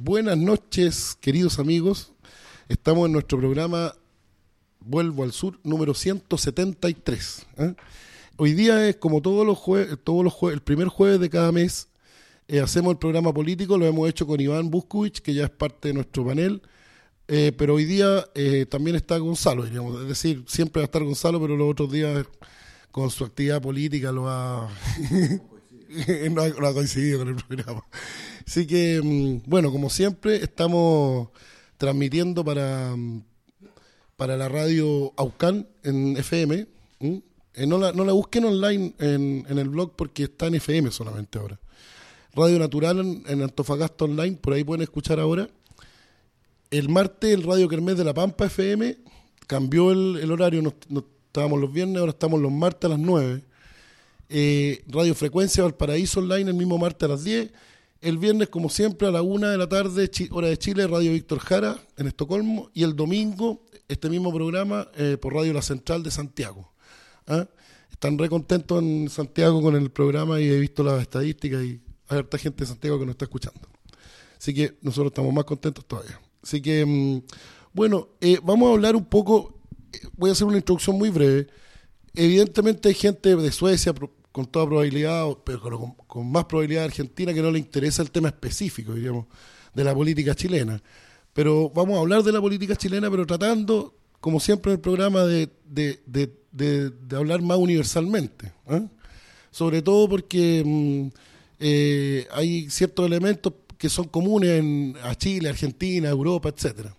Buenas noches, queridos amigos. Estamos en nuestro programa Vuelvo al Sur, número 173. Hoy día es como todos los jueves, el primer jueves de cada mes, hacemos el programa político. Lo hemos hecho con Iván Buscovich, que ya es parte de nuestro panel, pero hoy día también está Gonzalo, diríamos. Es decir, siempre va a estar Gonzalo, pero los otros días con su actividad política no ha coincidido con el programa. Así que, bueno, como siempre, estamos transmitiendo para la radio Aucán en FM. No la busquen online en el blog porque está en FM solamente ahora. Radio Natural en Antofagasta Online, por ahí pueden escuchar ahora. El martes el Radio Kermés de La Pampa FM cambió el horario, no estábamos los viernes, ahora estamos los martes a las 9. Radio Frecuencia Valparaíso Online el mismo martes a las 10. El viernes, como siempre, a la 1 de la tarde, hora de Chile, Radio Víctor Jara en Estocolmo. Y el domingo, este mismo programa por Radio La Central de Santiago. Están re contentos en Santiago con el programa y he visto las estadísticas y hay harta gente de Santiago que nos está escuchando. Así que nosotros estamos más contentos todavía. Así que, bueno, vamos a hablar un poco, voy a hacer una introducción muy breve. Evidentemente hay gente de Suecia, con toda probabilidad, pero con más probabilidad de Argentina, que no le interesa el tema específico, diríamos, de la política chilena. Pero vamos a hablar de la política chilena, pero tratando, como siempre en el programa, de hablar más universalmente. Sobre todo porque hay ciertos elementos que son comunes a Chile, Argentina, Europa, etcétera.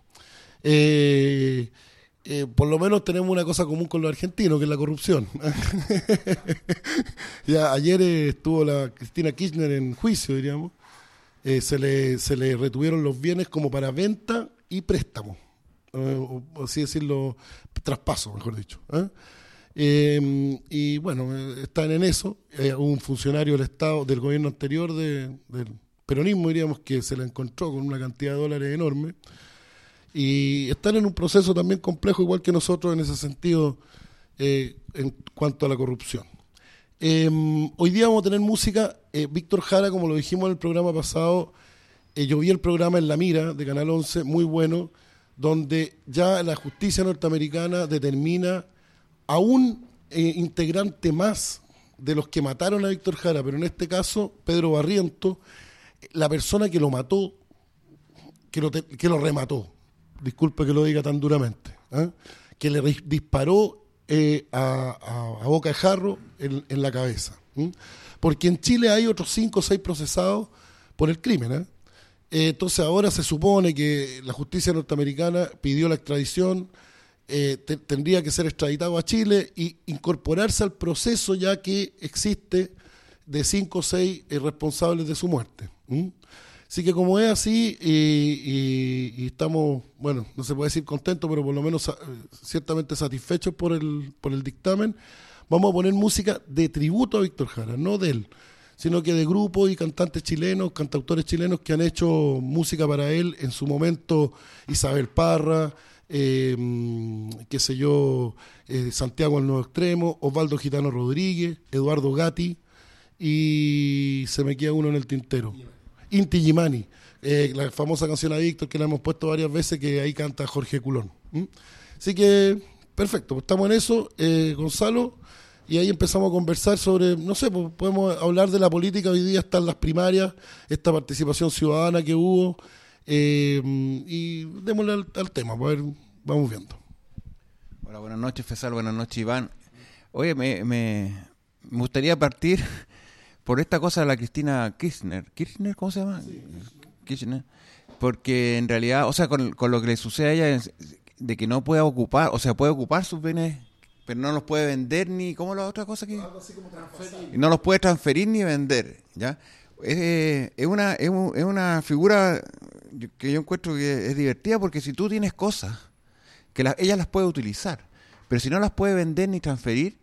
Por lo menos tenemos una cosa común con los argentinos, que es la corrupción. Ya ayer estuvo la Cristina Kirchner en juicio, diríamos. Se le retuvieron los bienes como para venta y préstamo, o así decirlo, traspaso, mejor dicho. Y bueno, están en eso. Hubo un funcionario del Estado, del gobierno anterior, del peronismo, diríamos, que se la encontró con una cantidad de dólares enorme. Y están en un proceso también complejo, igual que nosotros en ese sentido, en cuanto a la corrupción. Hoy día vamos a tener música. Víctor Jara, como lo dijimos en el programa pasado, yo vi el programa En la Mira de Canal 11, muy bueno, donde ya la justicia norteamericana determina a un integrante más de los que mataron a Víctor Jara, pero en este caso, Pedro Barrientos, la persona que lo mató, que lo remató. Disculpe que lo diga tan duramente, que le disparó a boca de jarro en la cabeza. Porque en Chile hay otros 5 o 6 procesados por el crimen. Entonces ahora se supone que la justicia norteamericana pidió la extradición, tendría que ser extraditado a Chile y incorporarse al proceso ya que existe de 5 o 6 responsables de su muerte. Así que como es así, y estamos, bueno, no se puede decir contentos, pero por lo menos ciertamente satisfechos por el dictamen, vamos a poner música de tributo a Víctor Jara, no de él, sino que de grupos y cantantes chilenos, cantautores chilenos que han hecho música para él en su momento. Isabel Parra, qué sé yo, Santiago al Nuevo Extremo, Osvaldo Gitano Rodríguez, Eduardo Gatti, y se me queda uno en el tintero. Inti Gimani, la famosa canción a Víctor que la hemos puesto varias veces, que ahí canta Jorge Culón. Así que, perfecto, pues estamos en eso, Gonzalo, y ahí empezamos a conversar sobre, no sé, pues podemos hablar de la política. Hoy día están las primarias, esta participación ciudadana que hubo, y démosle al tema, pues a ver, vamos viendo. Hola, buenas noches, Fesal, buenas noches, Iván. Oye, me gustaría partir por esta cosa de la Cristina Kirchner. ¿Kirchner? ¿Cómo se llama? Sí. Kirchner. Porque en realidad, o sea, con lo que le sucede a ella, de que no puede ocupar, o sea, puede ocupar sus bienes, pero no los puede vender ni, ¿cómo la otra cosa que? Algo así como transferir. No los puede transferir ni vender, ¿ya? Es una figura que yo encuentro que es divertida, porque si tú tienes cosas, que ella las puede utilizar, pero si no las puede vender ni transferir,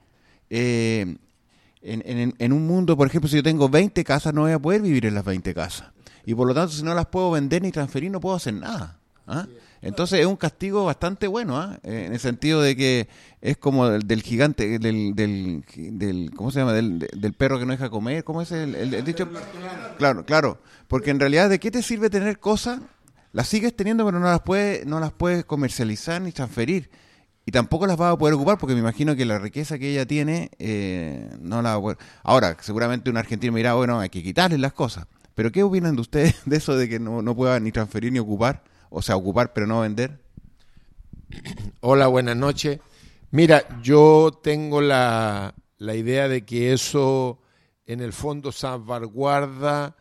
en un mundo, por ejemplo, si yo tengo 20 casas, no voy a poder vivir en las 20 casas. Y por lo tanto, si no las puedo vender ni transferir, no puedo hacer nada. Entonces es un castigo bastante bueno, en el sentido de que es como del gigante, del ¿cómo se llama? Del perro que no deja comer. ¿Cómo es el dicho? Claro, porque en realidad, ¿de qué te sirve tener cosas? Las sigues teniendo, pero no las puedes comercializar ni transferir. Y tampoco las vas a poder ocupar, porque me imagino que la riqueza que ella tiene no la va a poder. Ahora, seguramente un argentino me dirá, bueno, hay que quitarle las cosas. Pero ¿qué opinan de ustedes de eso de que no pueda ni transferir ni ocupar? O sea, ocupar pero no vender. Hola, buenas noches. Mira, yo tengo la idea de que eso en el fondo salvaguarda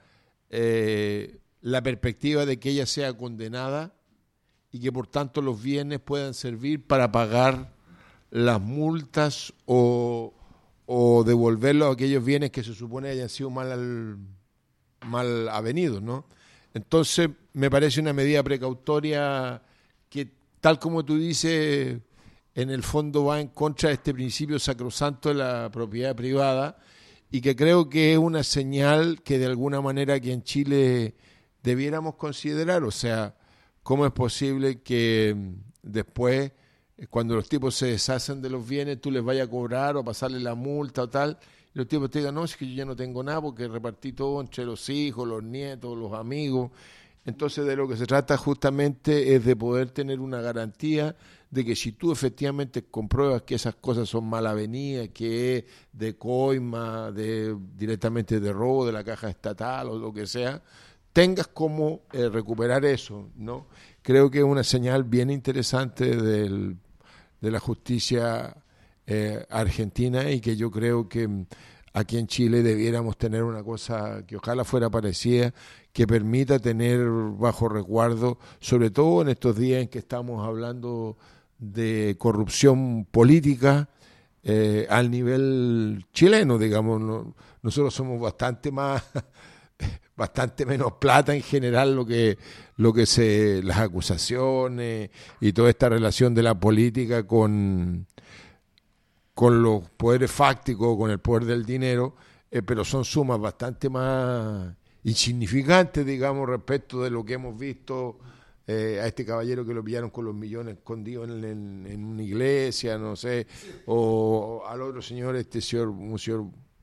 la perspectiva de que ella sea condenada y que por tanto los bienes puedan servir para pagar las multas o devolverlos a aquellos bienes que se supone hayan sido mal avenidos, ¿no? Entonces me parece una medida precautoria que, tal como tú dices, en el fondo va en contra de este principio sacrosanto de la propiedad privada, y que creo que es una señal que de alguna manera aquí en Chile debiéramos considerar. O sea, ¿cómo es posible que después, cuando los tipos se deshacen de los bienes, tú les vayas a cobrar o a pasarle la multa o tal, y los tipos te digan, no, es que yo ya no tengo nada porque repartí todo entre los hijos, los nietos, los amigos? Entonces, de lo que se trata justamente es de poder tener una garantía de que si tú efectivamente compruebas que esas cosas son mal avenidas, que es de coima, directamente de robo de la caja estatal o lo que sea, tengas cómo recuperar eso, ¿no? Creo que es una señal bien interesante de la justicia argentina, y que yo creo que aquí en Chile debiéramos tener una cosa que ojalá fuera parecida, que permita tener bajo resguardo, sobre todo en estos días en que estamos hablando de corrupción política al nivel chileno, digamos, ¿no? Nosotros somos bastante menos plata en general las acusaciones y toda esta relación de la política con los poderes fácticos, con el poder del dinero, pero son sumas bastante más insignificantes, digamos, respecto de lo que hemos visto a este caballero que lo pillaron con los millones escondidos en una iglesia, no sé, o al otro señor, un señor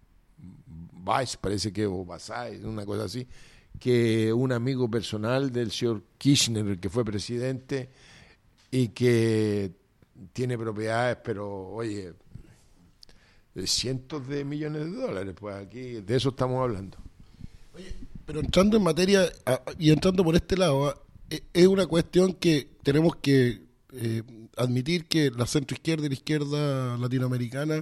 Weiss, parece que, o Basay, una cosa así, que un amigo personal del señor Kirchner, el que fue presidente, y que tiene propiedades, pero oye, cientos de millones de dólares, pues aquí de eso estamos hablando. Oye, pero entrando en materia y entrando por este lado, es una cuestión que tenemos que admitir que la centroizquierda y la izquierda latinoamericana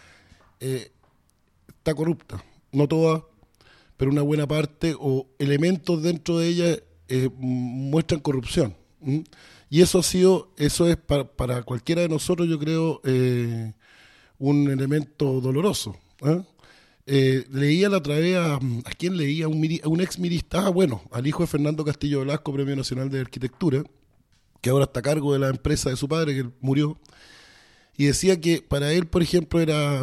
está corrupta, no toda, pero una buena parte, o elementos dentro de ella muestran corrupción. Y eso es para cualquiera de nosotros, yo creo, un elemento doloroso. Leía la otra vez a quién leía, un ex mirista, al hijo de Fernando Castillo Velasco, Premio Nacional de Arquitectura, que ahora está a cargo de la empresa de su padre, que murió, y decía que para él, por ejemplo, era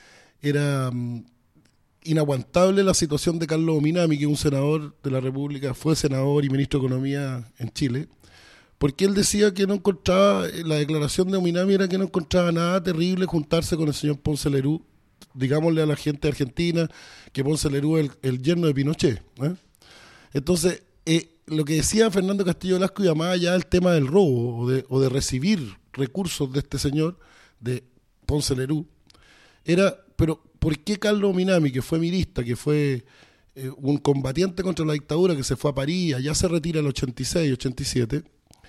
inaguantable la situación de Carlos Minami, que es un senador de la República, fue senador y ministro de Economía en Chile, porque él decía que no encontraba, la declaración de Minami era que no encontraba nada terrible juntarse con el señor Ponce Lerú. Digámosle a la gente argentina que Ponce Lerú es el yerno de Pinochet, ¿eh? Entonces, lo que decía Fernando Castillo Velasco iba más allá del tema del robo o de recibir recursos de este señor, de Ponce Lerú, era, pero ¿por qué Carlos Minami, que fue mirista, que fue un combatiente contra la dictadura, que se fue a París, allá se retira en el 86, 87,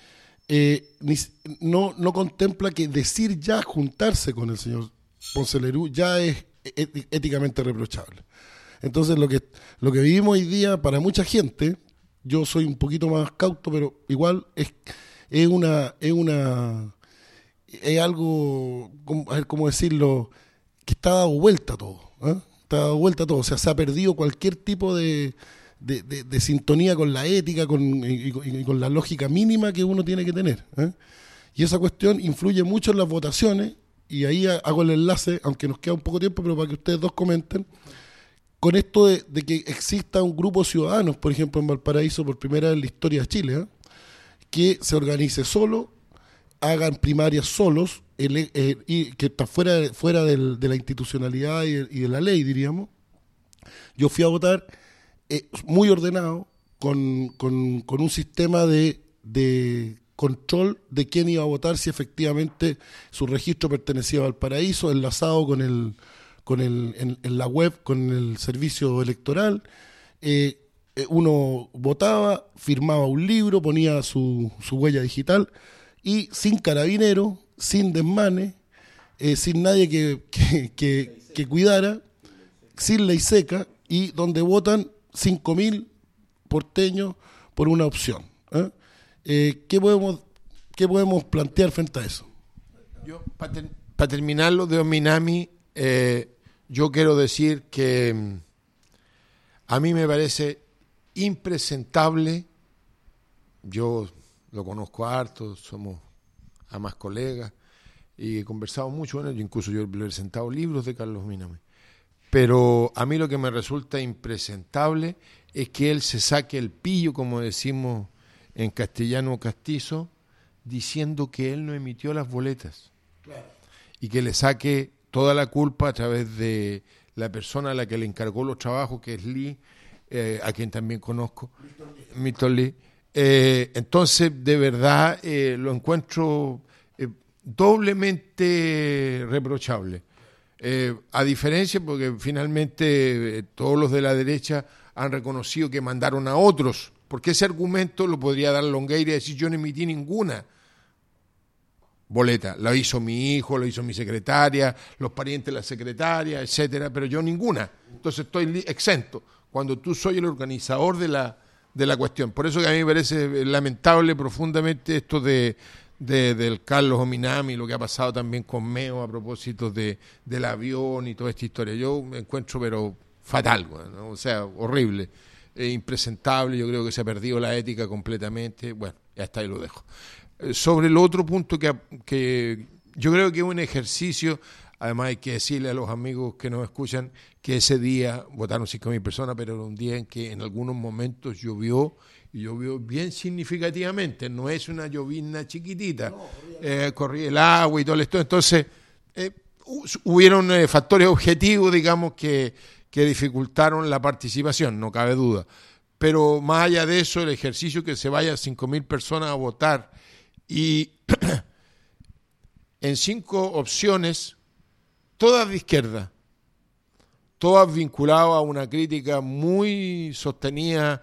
no contempla que decir ya juntarse con el señor Ponce Lerú ya es éticamente reprochable? Entonces lo que vivimos hoy día para mucha gente, yo soy un poquito más cauto, pero igual es algo, a ver cómo decirlo, que está dado vuelta todo, ¿eh? Está dado vuelta todo, o sea, se ha perdido cualquier tipo de sintonía con la ética y con la lógica mínima que uno tiene que tener, ¿eh? Y esa cuestión influye mucho en las votaciones, y ahí hago el enlace, aunque nos queda un poco tiempo, pero para que ustedes dos comenten, con esto de que exista un grupo de ciudadanos, por ejemplo, en Valparaíso, por primera vez en la historia de Chile, ¿eh? Que se organice solo, hagan primarias solos, y que está fuera de la institucionalidad y de la ley, diríamos. Yo fui a votar muy ordenado, con un sistema de control de quién iba a votar, si efectivamente su registro pertenecía a Valparaíso, enlazado en la web con el servicio electoral. Uno votaba, firmaba un libro, ponía su huella digital y sin carabinero, sin desmane, sin nadie que cuidara, sin ley seca, y donde votan 5.000 porteños por una opción. ¿Qué podemos plantear frente a eso? Yo, para terminar lo de Ominami, yo quiero decir que a mí me parece impresentable. Yo lo conozco harto, somos además colegas y he conversado mucho con él, incluso yo le he presentado libros de Carlos Ominami. Pero a mí lo que me resulta impresentable es que él se saque el pillo, como decimos en castellano castizo, diciendo que él no emitió las boletas. Claro. Y que le saque toda la culpa a través de la persona a la que le encargó los trabajos, que es Lee, a quien también conozco, Milton Lee. Entonces, de verdad, lo encuentro doblemente reprochable. A diferencia, porque finalmente todos los de la derecha han reconocido que mandaron a otros, porque ese argumento lo podría dar Longueira y decir: yo no emití ninguna boleta, lo hizo mi hijo, lo hizo mi secretaria, los parientes de la secretaria, etcétera, pero yo ninguna. Entonces estoy exento, cuando tú soy el organizador de la cuestión. Por eso que a mí me parece lamentable profundamente esto del Carlos Ominami, lo que ha pasado también con Meo a propósito del avión y toda esta historia. Yo me encuentro pero fatal, ¿no? O sea, horrible, impresentable. Yo creo que se ha perdido la ética completamente. Bueno, ya está, ahí lo dejo. Sobre el otro punto que yo creo que es un ejercicio, además hay que decirle a los amigos que nos escuchan que ese día votaron 5.000 personas, pero era un día en que en algunos momentos llovió, y llovió bien significativamente, no es una llovizna chiquitita, corría el agua y todo esto. Entonces hubieron factores objetivos, digamos, que dificultaron la participación, no cabe duda. Pero más allá de eso, el ejercicio que se vaya 5.000 personas a votar y en 5 opciones, todas de izquierda, todas vinculadas a una crítica muy sostenida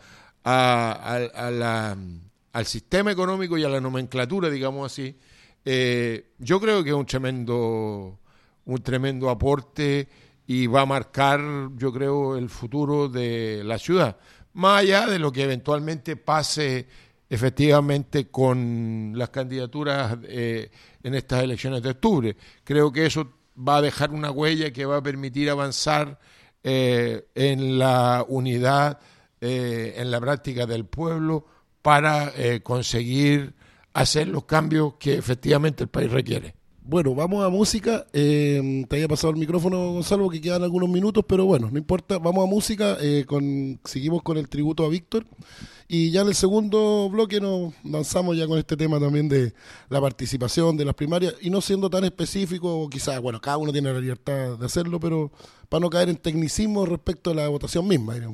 al sistema económico y a la nomenclatura, digamos así, yo creo que es un tremendo aporte y va a marcar, yo creo, el futuro de la ciudad, más allá de lo que eventualmente pase efectivamente con las candidaturas en estas elecciones de octubre. Creo que eso va a dejar una huella que va a permitir avanzar en la unidad, en la práctica del pueblo, para conseguir hacer los cambios que efectivamente el país requiere. Bueno, vamos a música. Te había pasado el micrófono, Gonzalo, que quedan algunos minutos, pero bueno, no importa. Vamos a música. Seguimos con el tributo a Víctor. Y ya en el segundo bloque nos lanzamos ya con este tema también de la participación de las primarias, y no siendo tan específico, quizás, bueno, cada uno tiene la libertad de hacerlo, pero para no caer en tecnicismo respecto a la votación misma, digamos.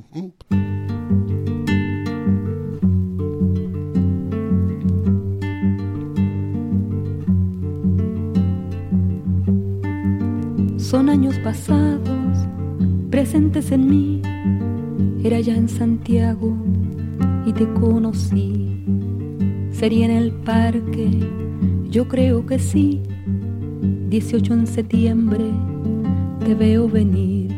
Son años pasados, presentes en mí. Era ya en Santiago y te conocí. Sería en el parque, yo creo que sí. 18 en septiembre, te veo venir.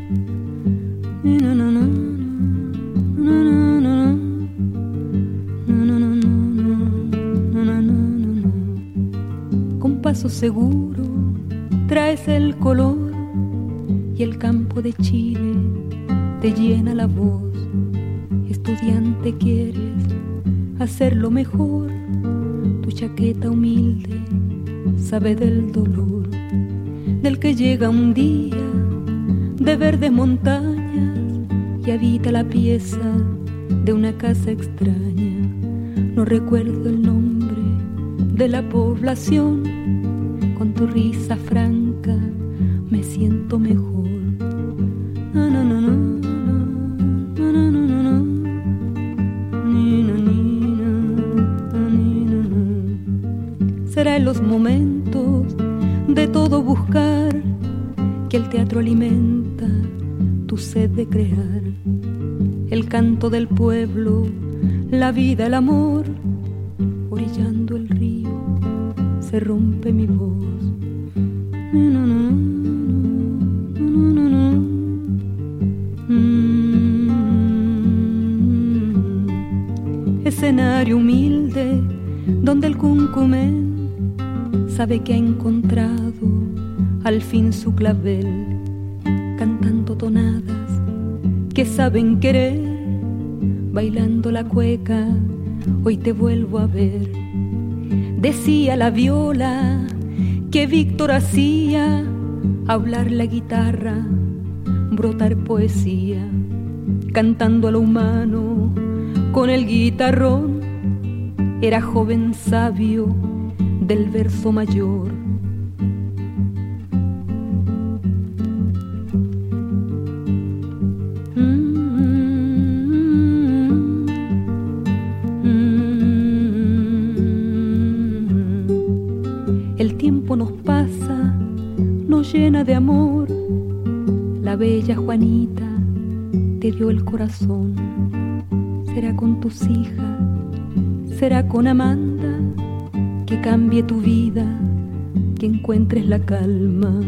Con paso seguro, traes el color y el campo de Chile te llena la voz. Estudiante, quieres hacerlo mejor. Tu chaqueta humilde sabe del dolor del que llega un día de verdes montañas y habita la pieza de una casa extraña. No recuerdo el nombre de la población. Con tu risa franca me siento mejor. Na, na, na, na, na, na, na, na. los momentos, de todo buscar, que el teatro alimenta tu sed de crear. El canto del pueblo, la vida, el amor, orillando el río, se rompe mi voz. Escenario humilde donde el cuncumén sabe que ha encontrado al fin su clavel, cantando tonadas que saben querer, bailando la cueca, hoy te vuelvo a ver. Decía la viola que Víctor hacía hablar la guitarra, brotar poesía, cantando a lo humano con el guitarrón. Era joven sabio del verso mayor. El tiempo nos pasa, nos llena de amor. La bella Juanita te dio el corazón. Será con tus hijas, será con Amanda, que cambie tu vida, que encuentres la calma.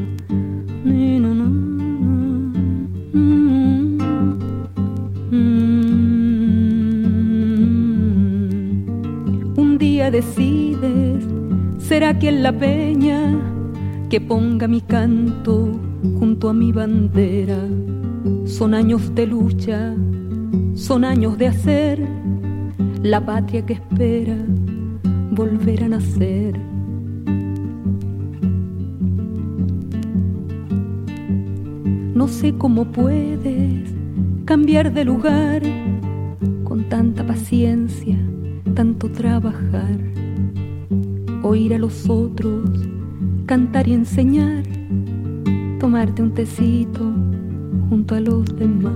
Un día decides, será que en la peña, que ponga mi canto junto a mi bandera. Son años de lucha, son años de hacer la patria que espera volver a nacer. No sé cómo puedes cambiar de lugar con tanta paciencia, tanto trabajar, oír a los otros cantar y enseñar, tomarte un tecito junto a los demás.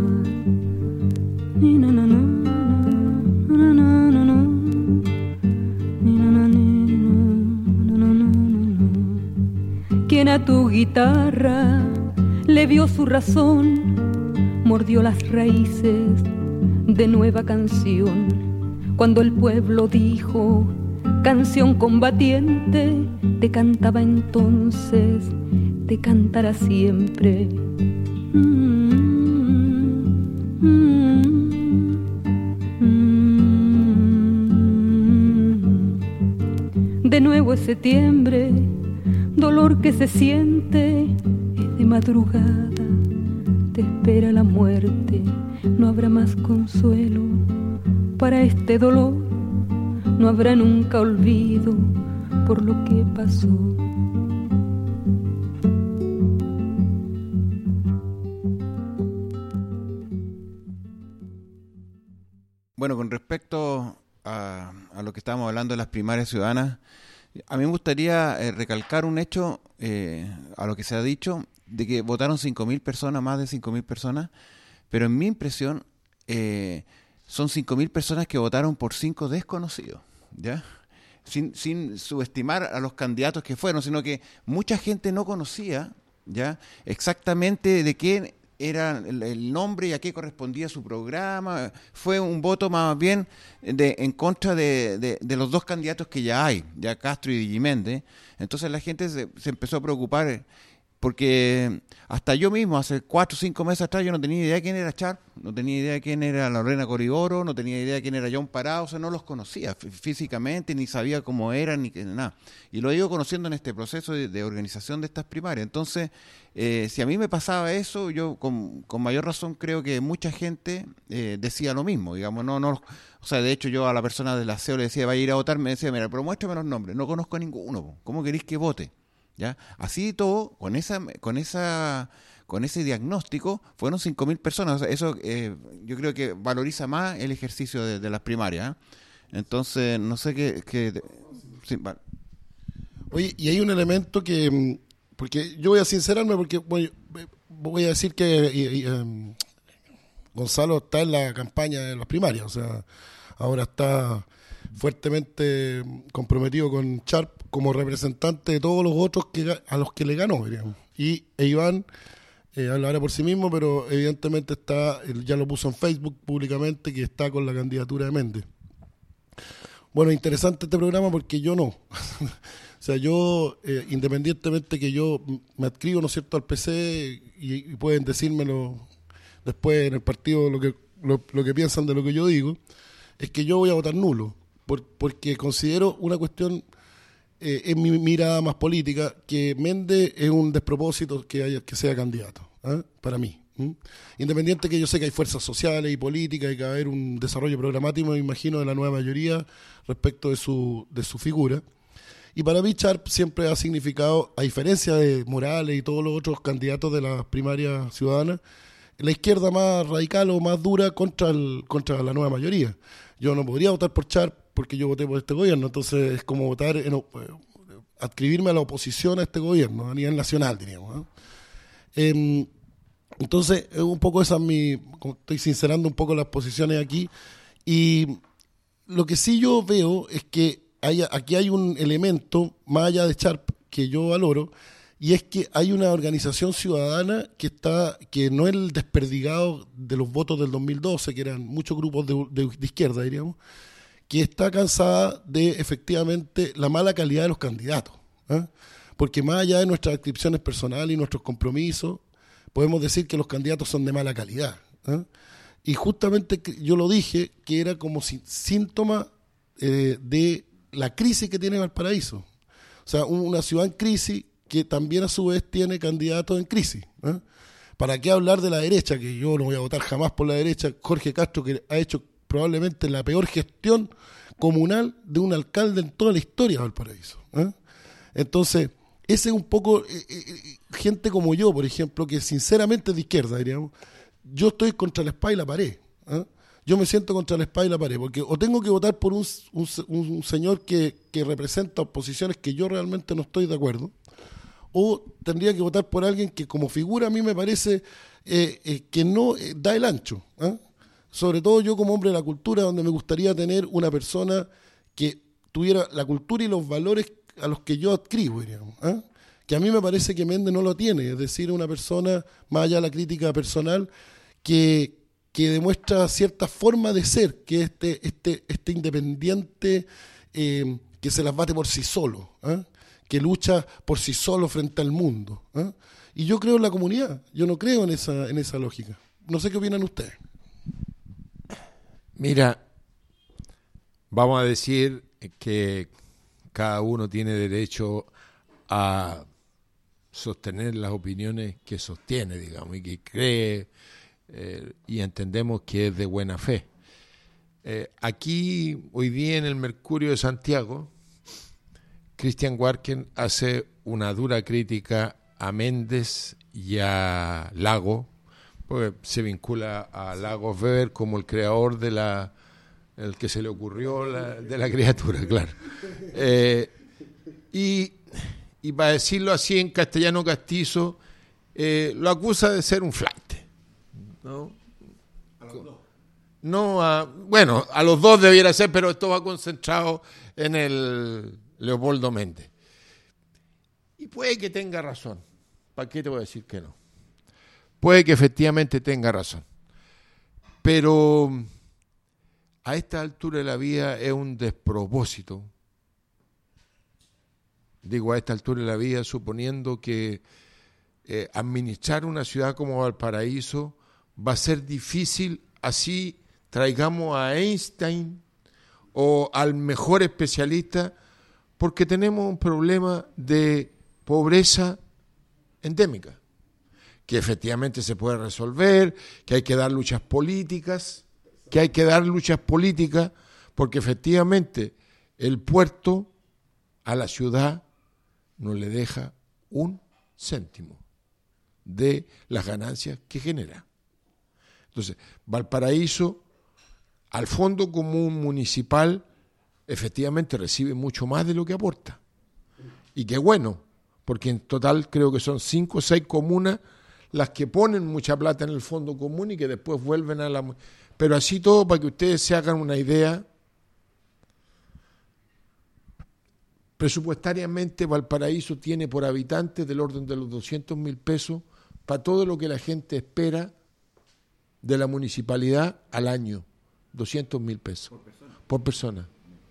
Quien a tu guitarra le vio su razón, mordió las raíces de nueva canción. Cuando el pueblo dijo canción combatiente, te cantaba entonces, te cantará siempre. De nuevo es septiembre, dolor que se siente, es de madrugada, te espera la muerte. No habrá más consuelo para este dolor, no habrá nunca olvido por lo que pasó. Bueno, con respecto a lo que estábamos hablando de las primarias ciudadanas, a mí me gustaría recalcar un hecho a lo que se ha dicho, de que votaron 5.000 personas, más de 5.000 personas, pero en mi impresión son 5.000 personas que votaron por 5 desconocidos, ¿ya? Sin subestimar a los candidatos que fueron, sino que mucha gente no conocía, ¿ya?, exactamente de quién era el nombre y a qué correspondía su programa. Fue un voto más bien en contra de los dos candidatos que ya hay, ya Castro y Digiméndez. Entonces la gente se empezó a preocupar, porque hasta yo mismo, hace 4 o 5 meses atrás, yo no tenía idea de quién era Sharp, no tenía idea de quién era Lorena Corigoro, no tenía idea de quién era John Parado, o sea, no los conocía físicamente, ni sabía cómo eran, ni nada. Y lo he ido conociendo en este proceso de organización de estas primarias. Entonces, si a mí me pasaba eso, yo con mayor razón creo que mucha gente decía lo mismo, digamos, no, o sea, de hecho yo a la persona del aseo le decía, vaya a ir a votar, me decía, mira, pero muéstrame los nombres, no conozco a ninguno, ¿cómo queréis que vote? ¿Ya? Así todo, con ese diagnóstico, fueron 5.000 personas. O sea, eso yo creo que valoriza más el ejercicio de las primarias, ¿eh? Entonces, no sé qué sí, vale. Oye, y hay un elemento que, porque yo voy a sincerarme, porque voy a decir que Gonzalo está en la campaña de las primarias, o sea, ahora está fuertemente comprometido con Sharp como representante de todos los otros a los que le ganó, digamos. Y Iván hablará por sí mismo, pero evidentemente ya lo puso en Facebook públicamente, que está con la candidatura de Méndez. Bueno, interesante este programa porque yo no. O sea, yo, independientemente que yo me adscribo, ¿no es cierto?, al PC y pueden decírmelo después en el partido lo que piensan de lo que yo digo, es que yo voy a votar nulo, porque considero una cuestión, en mi mirada más política, que Méndez es un despropósito que sea candidato, para mí. Independiente que yo sé que hay fuerzas sociales y políticas y que va a haber un desarrollo programático, me imagino, de la nueva mayoría respecto de su figura. Y para mí Sharp siempre ha significado, a diferencia de Morales y todos los otros candidatos de las primarias ciudadanas, la izquierda más radical o más dura contra la nueva mayoría. Yo no podría votar por Sharp porque yo voté por este gobierno, entonces es como votar, adscribirme a la oposición a este gobierno, a nivel nacional, diríamos. Entonces, un poco esa es estoy sincerando un poco las posiciones aquí, y lo que sí yo veo es que aquí hay un elemento, más allá de Sharp, que yo valoro, y es que hay una organización ciudadana que no es el desperdigado de los votos del 2012, que eran muchos grupos de izquierda, diríamos, que está cansada de efectivamente la mala calidad de los candidatos. Porque más allá de nuestras descripciones personales y nuestros compromisos, podemos decir que los candidatos son de mala calidad. Y justamente yo lo dije, que era como síntoma de la crisis que tiene Valparaíso. O sea, una ciudad en crisis que también a su vez tiene candidatos en crisis. ¿Para qué hablar de la derecha? Que yo no voy a votar jamás por la derecha. Jorge Castro, que ha hecho probablemente la peor gestión comunal de un alcalde en toda la historia de Valparaíso. Entonces, ese es un poco gente como yo, por ejemplo, que sinceramente es de izquierda, diríamos. Yo estoy contra la espada y la pared. Yo me siento contra la espada y la pared, porque o tengo que votar por un señor que representa posiciones que yo realmente no estoy de acuerdo, o tendría que votar por alguien que como figura a mí me parece que no da el ancho. Sobre todo yo como hombre de la cultura, donde me gustaría tener una persona que tuviera la cultura y los valores a los que yo adscribo, diríamos, que a mí me parece que Méndez no lo tiene, es decir, una persona, más allá de la crítica personal, que demuestra cierta forma de ser, que es este independiente que se las bate por sí solo, que lucha por sí solo frente al mundo. Y yo creo en la comunidad, yo no creo en esa lógica. No sé qué opinan ustedes. Mira, vamos a decir que cada uno tiene derecho a sostener las opiniones que sostiene, digamos, y que cree, y entendemos que es de buena fe. Aquí, hoy día en el Mercurio de Santiago, Christian Warken hace una dura crítica a Méndez y a Lago, porque se vincula a Lagos Weber como el creador el que se le ocurrió de la criatura, claro. Y para decirlo así en castellano castizo, lo acusa de ser un flaite, ¿no? A los dos. No, bueno, a los dos debiera ser, pero esto va concentrado en el Leopoldo Méndez. Y puede que tenga razón. ¿Para qué te voy a decir que no? Puede que efectivamente tenga razón. Pero a esta altura de la vida es un despropósito. Digo, a esta altura de la vida, suponiendo que administrar una ciudad como Valparaíso va a ser difícil, así traigamos a Einstein o al mejor especialista, porque tenemos un problema de pobreza endémica, que efectivamente se puede resolver, que hay que dar luchas políticas, porque efectivamente el puerto a la ciudad no le deja un céntimo de las ganancias que genera. Entonces, Valparaíso, al Fondo Común Municipal, efectivamente recibe mucho más de lo que aporta. Y qué bueno, porque en total creo que son 5 o 6 comunas las que ponen mucha plata en el Fondo Común y que después vuelven a la... Pero así todo, para que ustedes se hagan una idea, presupuestariamente Valparaíso tiene por habitante del orden de los 200.000 pesos para todo lo que la gente espera de la municipalidad al año. 200.000 pesos. Por persona.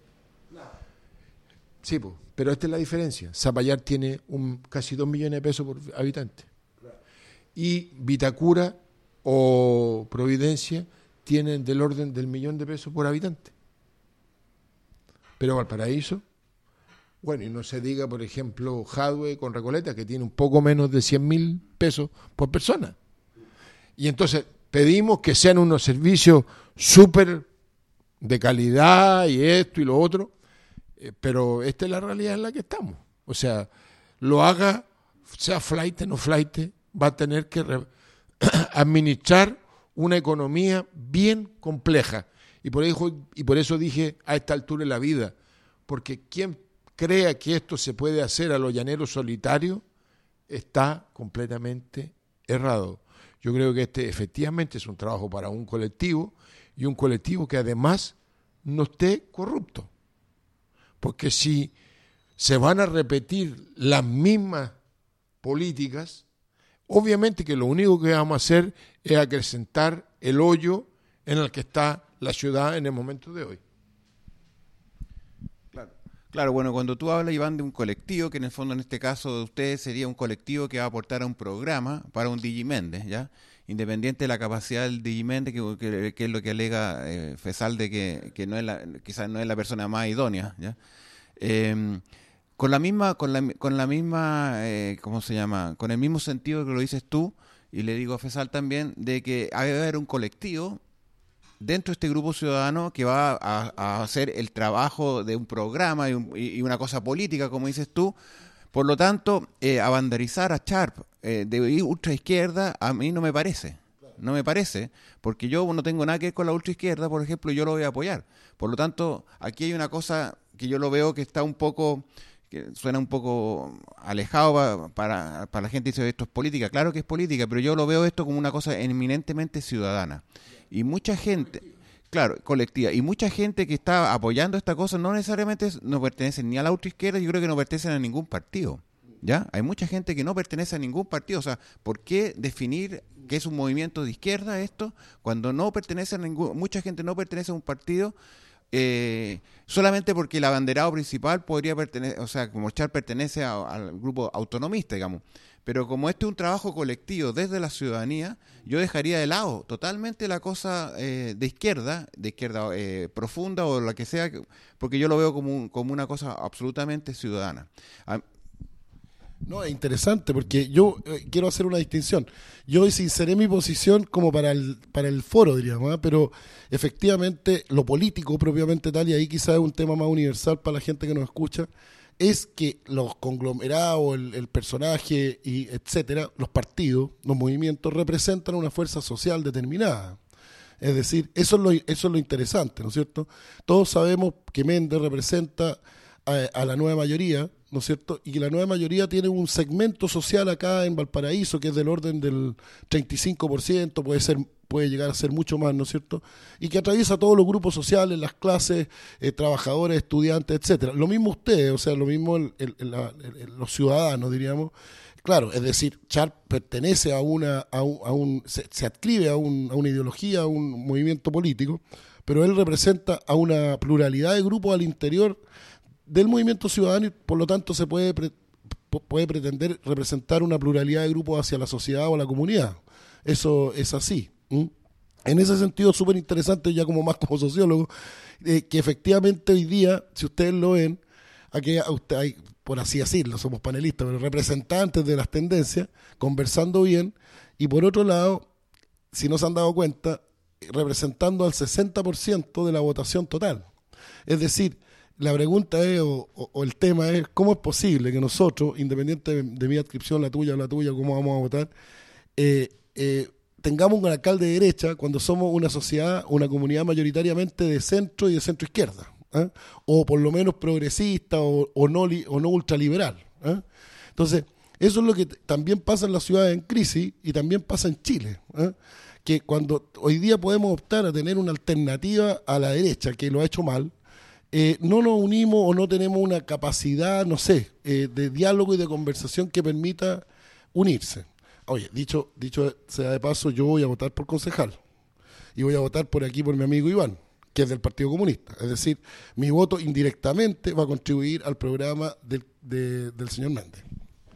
Sí, pero esta es la diferencia. Zapallar tiene casi 2 millones de pesos por habitante. Y Vitacura o Providencia tienen del orden del 1.000.000 de pesos por habitante. Pero Valparaíso, bueno, y no se diga, por ejemplo, Jadwe con Recoleta, que tiene un poco menos de 100.000 pesos por persona. Y entonces pedimos que sean unos servicios súper de calidad y esto y lo otro, pero esta es la realidad en la que estamos. O sea, lo haga, sea flight o no flight, va a tener que administrar una economía bien compleja. Y por eso dije a esta altura de la vida, porque quien crea que esto se puede hacer a los llaneros solitarios está completamente errado. Yo creo que este efectivamente es un trabajo para un colectivo, y un colectivo que además no esté corrupto. Porque si se van a repetir las mismas políticas, obviamente que lo único que vamos a hacer es acrecentar el hoyo en el que está la ciudad en el momento de hoy. Claro, bueno, cuando tú hablas, Iván, de un colectivo, que en el fondo en este caso de ustedes sería un colectivo que va a aportar a un programa para un Digiméndez, ¿ya? Independiente de la capacidad del Digiméndez, que es lo que alega FESAL, de que no es quizás no es la persona más idónea, ¿ya? Con la misma, ¿cómo se llama? Con el mismo sentido que lo dices tú, y le digo a FESAL también, de que ha de haber un colectivo dentro de este grupo ciudadano que va a hacer el trabajo de un programa y una cosa política, como dices tú. Por lo tanto, abanderizar a Sharp de ultraizquierda a mí no me parece. No me parece, porque yo no tengo nada que ver con la ultraizquierda, por ejemplo, y yo lo voy a apoyar. Por lo tanto, aquí hay una cosa que yo lo veo que está un poco, que suena un poco alejado para la gente que dice esto es política. Claro que es política, pero yo lo veo esto como una cosa eminentemente ciudadana. Y mucha gente, claro, colectiva, y mucha gente que está apoyando esta cosa no necesariamente no pertenecen ni a la ultraizquierda, yo creo que no pertenecen a ningún partido, ¿ya? Hay mucha gente que no pertenece a ningún partido, o sea, ¿por qué definir que es un movimiento de izquierda esto cuando no pertenece a mucha gente no pertenece a un partido solamente porque el abanderado principal podría pertenecer, o sea, como Char pertenece al grupo autonomista, digamos? Pero como este es un trabajo colectivo desde la ciudadanía, yo dejaría de lado totalmente la cosa de izquierda profunda o la que sea, porque yo lo veo como una cosa absolutamente ciudadana. No, es interesante porque yo quiero hacer una distinción. Yo sinceré mi posición como para el foro, diríamos, ¿eh? Pero efectivamente lo político propiamente tal, y ahí quizás es un tema más universal para la gente que nos escucha, es que los conglomerados, el personaje, y etcétera, los partidos, los movimientos representan una fuerza social determinada. Es decir, eso es lo interesante, ¿no es cierto? Todos sabemos que Méndez representa a la nueva mayoría, ¿no es cierto? Y que la nueva mayoría tiene un segmento social acá en Valparaíso que es del orden del 35%, puede llegar a ser mucho más, ¿no es cierto? Y que atraviesa todos los grupos sociales, las clases, trabajadores, estudiantes, etcétera. Lo mismo ustedes, o sea, lo mismo los ciudadanos, diríamos. Claro, es decir, Sharp pertenece se adscribe a una ideología, a un movimiento político, pero él representa a una pluralidad de grupos al interior del movimiento ciudadano y por lo tanto se puede pretender representar una pluralidad de grupos hacia la sociedad o la comunidad. Eso es así. En ese sentido es súper interesante, ya como sociólogo, que efectivamente hoy día, si ustedes lo ven, aquí hay, por así decirlo, somos panelistas, pero representantes de las tendencias, conversando bien, y por otro lado, si no se han dado cuenta, representando al 60% de la votación total. Es decir, la pregunta es, o el tema es, ¿cómo es posible que nosotros, independiente de mi adscripción, la tuya o la tuya, cómo vamos a votar, tengamos un alcalde de derecha cuando somos una sociedad, una comunidad mayoritariamente de centro y de centro izquierda, ¿eh? O por lo menos progresista o no ultraliberal, ¿eh? Entonces, eso es lo que también pasa en las ciudades en crisis y también pasa en Chile, ¿eh? Que cuando hoy día podemos optar a tener una alternativa a la derecha, que lo ha hecho mal, no nos unimos o no tenemos una capacidad, no sé, de diálogo y de conversación que permita unirse. Oye, dicho sea de paso, yo voy a votar por concejal y voy a votar por mi amigo Iván, que es del Partido Comunista. Es decir, mi voto indirectamente va a contribuir al programa del señor Méndez.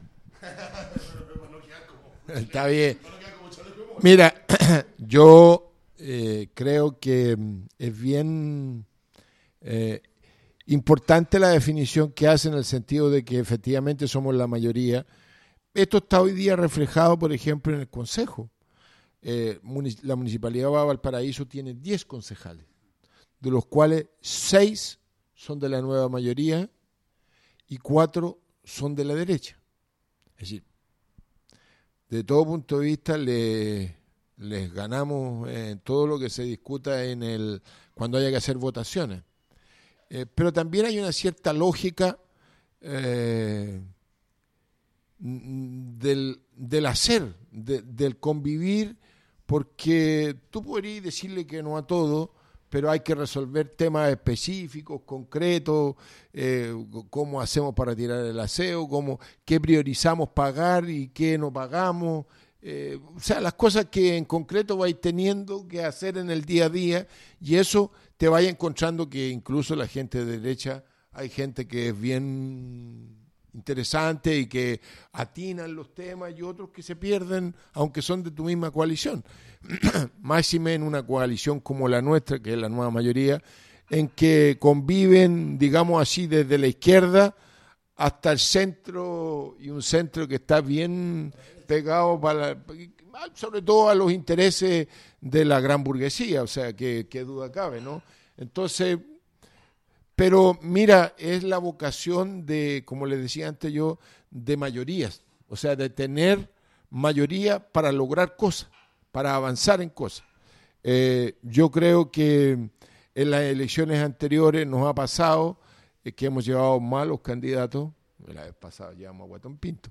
Está bien. Mira, yo creo que es bien importante la definición que hace, en el sentido de que efectivamente somos la mayoría. Esto está hoy día reflejado, por ejemplo, en el Consejo. La Municipalidad de Valparaíso tiene 10 concejales, de los cuales 6 son de la nueva mayoría y 4 son de la derecha. Es decir, de todo punto de vista les ganamos en todo lo que se discuta cuando haya que hacer votaciones. Pero también hay una cierta lógica del hacer, del convivir, porque tú podrías decirle que no a todo, pero hay que resolver temas específicos, concretos, cómo hacemos para tirar el aseo, qué priorizamos pagar y qué no pagamos. O sea, las cosas que en concreto vais teniendo que hacer en el día a día, y eso te vaya encontrando que incluso la gente de derecha, hay gente que es bien interesante y que atinan los temas, y otros que se pierden aunque son de tu misma coalición. Máxime en una coalición como la nuestra, que es la nueva mayoría, en que conviven, digamos así, desde la izquierda hasta el centro, y un centro que está bien pegado sobre todo a los intereses de la gran burguesía, o sea, que duda cabe, ¿no? Entonces, pero mira, es la vocación de, como les decía antes yo, de mayorías, o sea, de tener mayoría para lograr cosas, para avanzar en cosas. Yo creo que en las elecciones anteriores nos ha pasado que hemos llevado malos candidatos. La vez pasada llevamos a Guatón Pinto.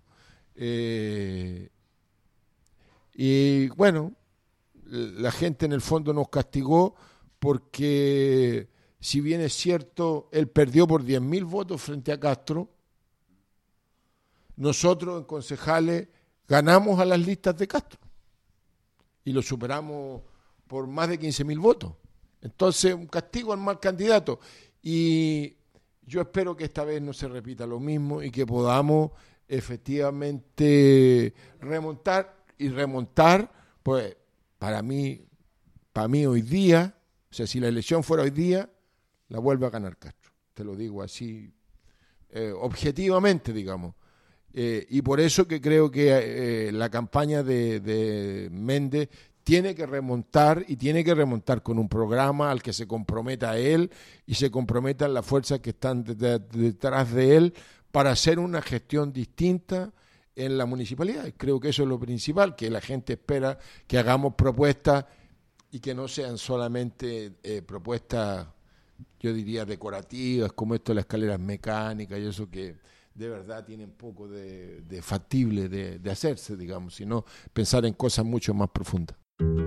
Y bueno, la gente en el fondo nos castigó porque, si bien es cierto, él perdió por 10.000 votos frente a Castro, nosotros en concejales ganamos a las listas de Castro y lo superamos por más de 15.000 votos. Entonces, un castigo al mal candidato. Y yo espero que esta vez no se repita lo mismo y que podamos efectivamente remontar, pues para mí hoy día, o sea, si la elección fuera hoy día, la vuelve a ganar Castro. Te lo digo así, objetivamente, digamos. Y por eso que creo que la campaña de Méndez tiene que remontar, y tiene que remontar con un programa al que se comprometa él y se comprometan las fuerzas que están detrás de él para hacer una gestión distinta en la municipalidad. Creo que eso es lo principal, que la gente espera que hagamos propuestas y que no sean solamente propuestas, yo diría, decorativas, como esto de las escaleras mecánicas y eso que de verdad tienen poco de factible de hacerse, digamos, sino pensar en cosas mucho más profundas.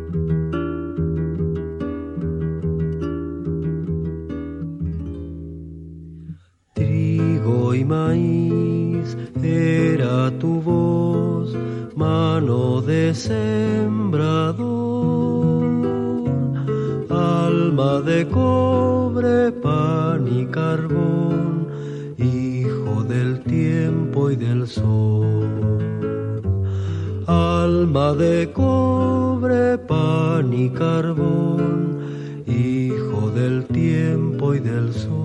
Trigo y maíz era tu voz, mano de sembrador, alma de cobre, pan y carbón, hijo del tiempo y del sol. Alma de cobre, pan y carbón, hijo del tiempo y del sol.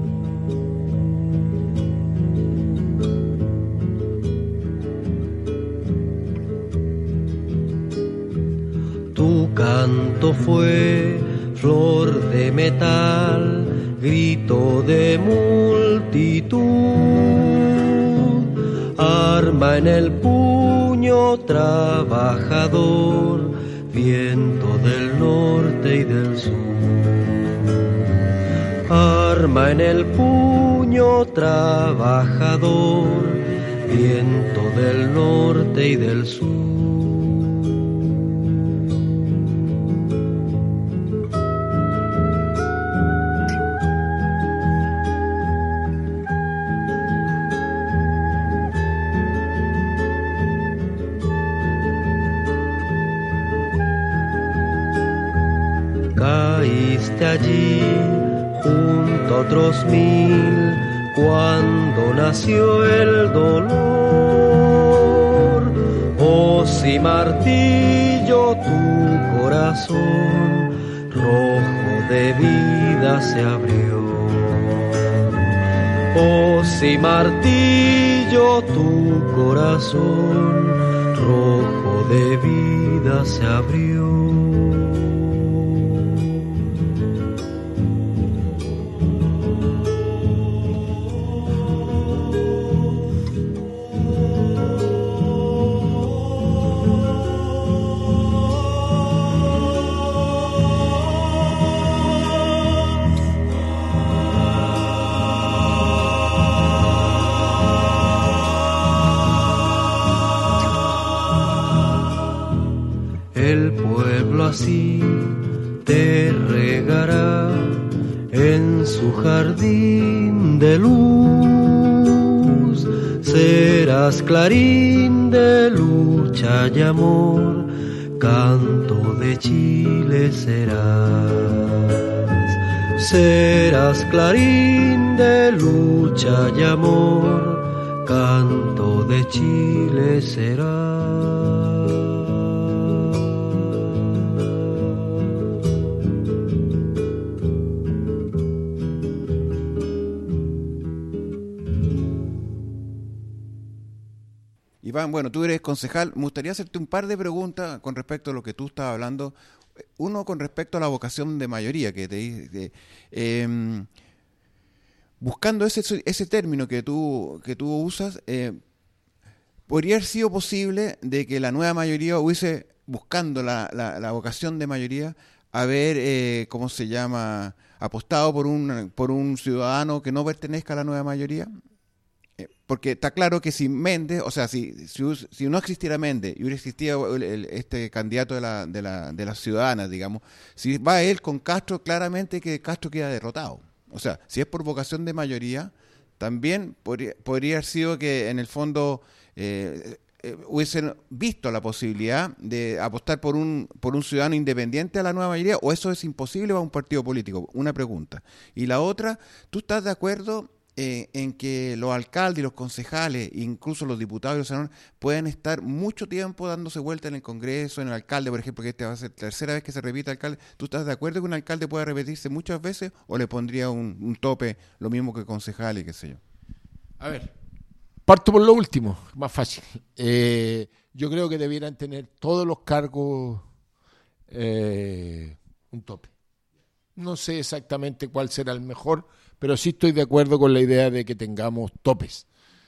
Tu canto fue flor de metal, grito de multitud, arma en el puño trabajador, viento del norte y del sur. Arma en el puño trabajador, viento del norte y del sur. caíste allí junto a otros 1000 cuando nació el dolor. Oh, si martillo tu corazón rojo de vida se abrió. Oh, si martillo tu corazón rojo de vida se abrió. El pueblo así te regará en su jardín de luz. Serás clarín de lucha y amor, canto de Chile serás. Serás clarín de lucha y amor, canto de Chile serás. Iván, bueno, tú eres concejal. Me gustaría hacerte un par de preguntas con respecto a lo que tú estabas hablando. Uno con respecto a la vocación de mayoría, que te dije, buscando ese término que tú usas, ¿podría haber sido posible de que la nueva mayoría hubiese, buscando la vocación de mayoría, haber, ¿cómo se llama?, apostado por un ciudadano que no pertenezca a la nueva mayoría? Porque está claro que si Méndez, o sea, si no existiera Méndez y hubiera existido este candidato de las ciudadanas, digamos, si va él con Castro, claramente que Castro queda derrotado. O sea, si es por vocación de mayoría, también podría haber sido que en el fondo hubiesen visto la posibilidad de apostar por un ciudadano independiente a la nueva mayoría, o eso es imposible para un partido político. Una pregunta. Y la otra, ¿tú estás de acuerdo en que los alcaldes y los concejales, incluso los diputados y los senadores, pueden estar mucho tiempo dándose vuelta en el Congreso, en el alcalde, por ejemplo, que esta va a ser la tercera vez que se repite alcalde? ¿Tú estás de acuerdo que un alcalde pueda repetirse muchas veces, o le pondría un tope, lo mismo que concejal y qué sé yo? A ver, parto por lo último, más fácil. Yo creo que debieran tener todos los cargos un tope. No sé exactamente cuál será el mejor, pero sí estoy de acuerdo con la idea de que tengamos topes.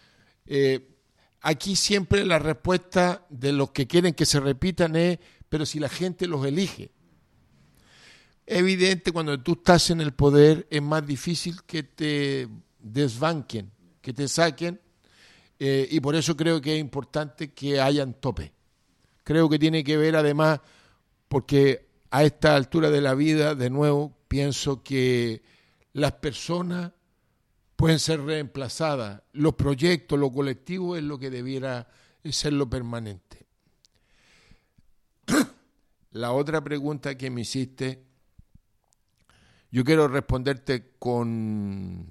Aquí siempre la respuesta de los que quieren que se repitan es, pero si la gente los elige. Evidente, cuando tú estás en el poder es más difícil que te desbanquen, que te saquen, y por eso creo que es importante que hayan topes. Creo que tiene que ver además, porque a esta altura de la vida, de nuevo, pienso que las personas pueden ser reemplazadas, los proyectos, lo colectivo es lo que debiera ser lo permanente. La otra pregunta que me hiciste, yo quiero responderte con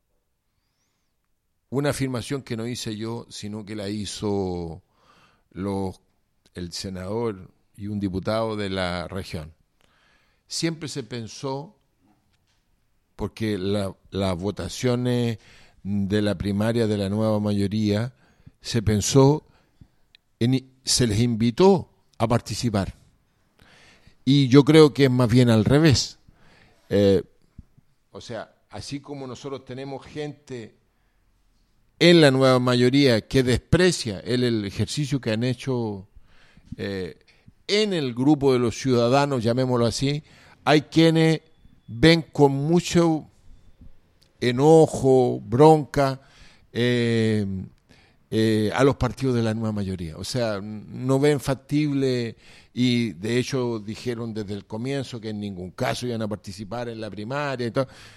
una afirmación que no hice yo, sino que la hizo el senador y un diputado de la región. Siempre se pensó, porque las votaciones de la primaria de la nueva mayoría, se pensó, se les invitó a participar. Y yo creo que es más bien al revés. O sea, así como nosotros tenemos gente en la nueva mayoría que desprecia el ejercicio que han hecho en el grupo de los ciudadanos, llamémoslo así, hay quienes ven con mucho enojo, bronca a los partidos de la nueva mayoría. O sea, no ven factible, y de hecho dijeron desde el comienzo que en ningún caso iban a participar en la primaria y todo.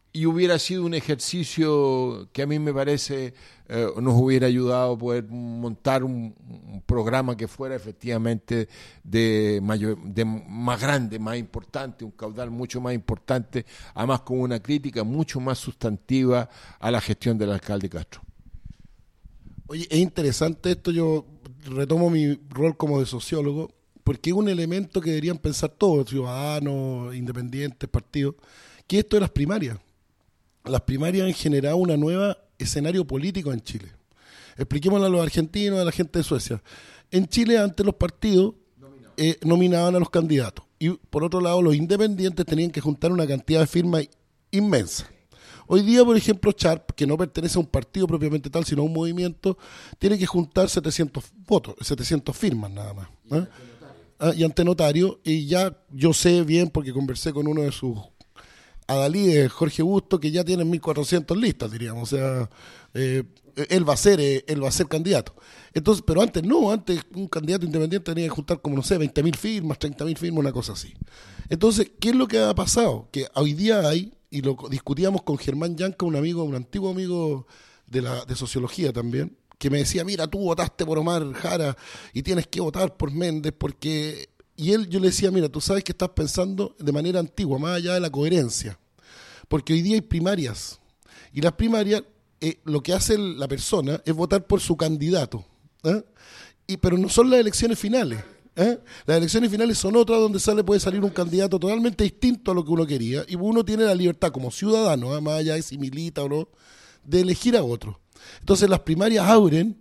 y hubiera sido un ejercicio que a mí me parece nos hubiera ayudado a poder montar un programa que fuera efectivamente de más grande, más importante, un caudal mucho más importante, además con una crítica mucho más sustantiva a la gestión del alcalde Castro. Oye, es interesante esto, yo retomo mi rol como de sociólogo, porque es un elemento que deberían pensar todos, ciudadanos, independientes, partidos, que esto de las primarias. Las primarias han generado una nueva escenario político en Chile. Expliquémoslo a los argentinos, a la gente de Suecia. En Chile antes los partidos nominaban a los candidatos y por otro lado los independientes tenían que juntar una cantidad de firmas inmensa. Hoy día, por ejemplo, Sharp, que no pertenece a un partido propiamente tal, sino a un movimiento, tiene que juntar 700 votos, 700 firmas nada más. Y ante notario, y ya yo sé bien, porque conversé con uno de sus adalides, Jorge Busto, que ya tienen 1.400 listas, diríamos, o sea, él va a ser candidato. Entonces, pero antes no, antes un candidato independiente tenía que juntar como, no sé, 20.000 firmas, 30.000 firmas, una cosa así. Entonces, ¿qué es lo que ha pasado? Que hoy día hay, y lo discutíamos con Germán Yanca, un antiguo amigo de sociología también, que me decía, mira, tú votaste por Omar Jara y tienes que votar por Méndez porque... Y yo le decía, mira, tú sabes que estás pensando de manera antigua, más allá de la coherencia, porque hoy día hay primarias, y las primarias, lo que hace la persona es votar por su candidato, pero no son las elecciones finales. Las elecciones finales son otras donde puede salir un candidato totalmente distinto a lo que uno quería, y uno tiene la libertad como ciudadano, más allá de si milita o no, de elegir a otro. Entonces las primarias abren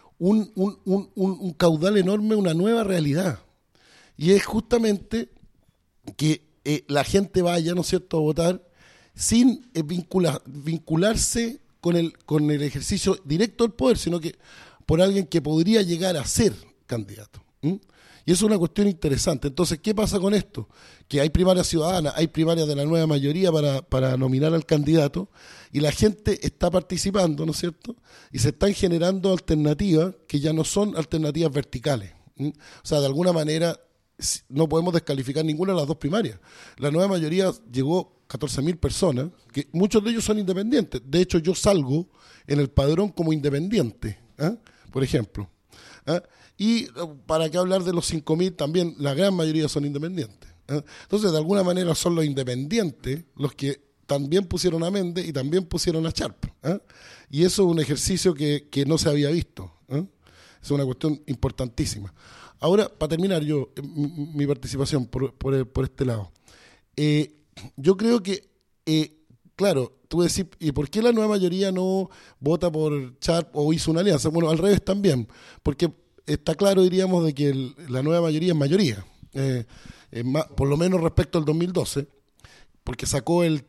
un caudal enorme, una nueva realidad. Y es justamente que la gente vaya, ¿no es cierto?, a votar sin vincularse con el ejercicio directo del poder, sino que por alguien que podría llegar a ser candidato. Y eso es una cuestión interesante. Entonces, ¿qué pasa con esto? Que hay primarias ciudadanas, hay primarias de la nueva mayoría para nominar al candidato, y la gente está participando, ¿no es cierto?, y se están generando alternativas que ya no son alternativas verticales. O sea, de alguna manera no podemos descalificar ninguna de las dos primarias. La nueva mayoría llegó 14.000 personas, que muchos de ellos son independientes. De hecho, yo salgo en el padrón como independiente, por ejemplo. Y para qué hablar de los 5.000, también la gran mayoría son independientes. Entonces, de alguna manera son los independientes los que también pusieron a Méndez y también pusieron a Sharp. Y eso es un ejercicio que no se había visto. Es una cuestión importantísima. Ahora, para terminar yo mi participación por este lado, yo creo que, claro, tú decís, ¿y por qué la nueva mayoría no vota por Sharp o hizo una alianza? Bueno, al revés también, porque está claro, diríamos, de que la nueva mayoría es mayoría, por lo menos respecto al 2012, porque sacó el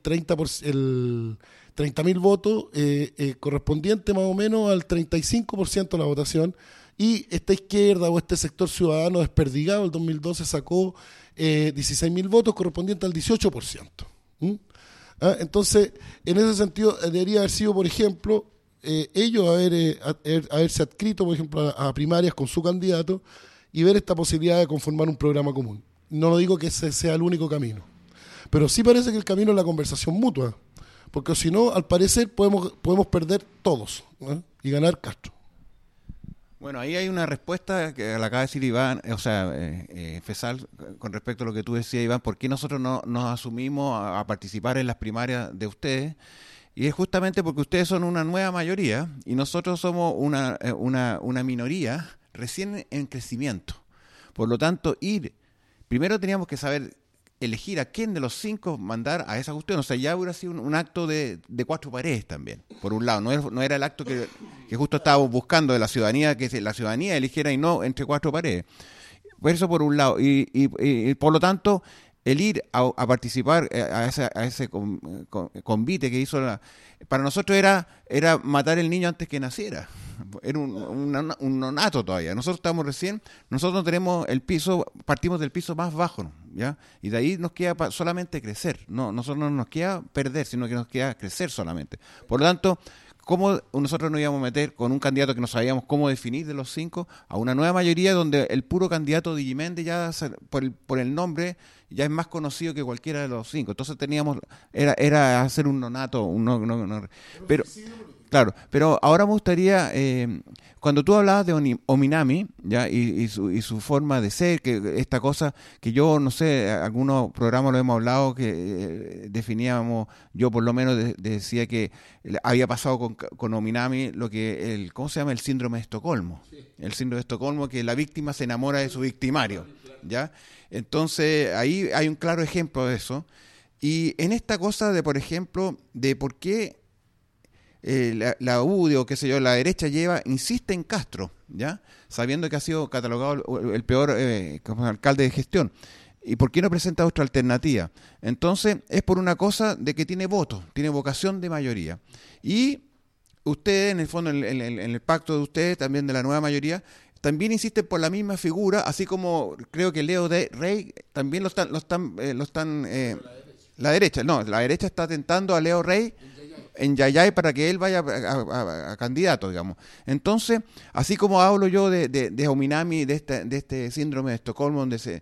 30.000 votos correspondiente más o menos al 35% de la votación, y esta izquierda o este sector ciudadano desperdigado el 2012 sacó 16.000 votos correspondientes al 18%. Entonces, en ese sentido, debería haber sido, por ejemplo, ellos haberse adscrito, por ejemplo, a primarias con su candidato y ver esta posibilidad de conformar un programa común. No digo que ese sea el único camino, pero sí parece que el camino es la conversación mutua, porque si no, al parecer, podemos perder todos y ganar Castro. Bueno, ahí hay una respuesta que la acaba de decir Iván, Fesal, con respecto a lo que tú decías, Iván, ¿por qué nosotros no nos asumimos a participar en las primarias de ustedes? Y es justamente porque ustedes son una nueva mayoría y nosotros somos una minoría recién en crecimiento. Por lo tanto, primero teníamos que saber elegir a quién de los 5 mandar a esa cuestión. O sea, ya hubiera sido un acto de 4 paredes también, por un lado. No era el acto que justo estábamos buscando de la ciudadanía, que la ciudadanía eligiera y no entre 4 paredes. Por eso por un lado. Y por lo tanto, el ir a participar a ese convite que hizo, para nosotros era matar el niño antes que naciera. Era un nonato todavía. Nosotros nosotros tenemos partimos del piso más bajo, ¿ya? Y de ahí nos queda solamente crecer. Nosotros no nos queda perder, sino que nos queda crecer solamente. Por lo tanto, ¿cómo nosotros nos íbamos a meter con un candidato que no sabíamos cómo definir de los 5 a una nueva mayoría donde el puro candidato Digiméndez ya por el nombre ya es más conocido que cualquiera de los 5? Entonces era hacer un nonato, pero claro, pero ahora me gustaría, cuando tú hablabas de Ominami, ¿ya? Y su forma de ser, que esta cosa que yo, no sé, algunos programas lo hemos hablado, que definíamos, yo por lo menos decía que había pasado con Ominami lo que, ¿cómo se llama? El síndrome de Estocolmo. Sí. El síndrome de Estocolmo, que la víctima se enamora de su victimario, ¿ya? Entonces, ahí hay un claro ejemplo de eso. Y en esta cosa de, por ejemplo, de por qué la UDI o qué sé yo, la derecha insiste en Castro, ¿ya? Sabiendo que ha sido catalogado el peor como alcalde de gestión. ¿Y por qué no presenta otra alternativa? Entonces, es por una cosa de que tiene votos, tiene vocación de mayoría. Y ustedes, en el fondo, en el pacto de ustedes, también de la nueva mayoría, también insisten por la misma figura, así como creo que Leo Rey también la derecha está tentando a Leo Rey en Yayay para que él vaya a candidato, digamos. Entonces, así como hablo yo de Ominami, de este síndrome de Estocolmo, donde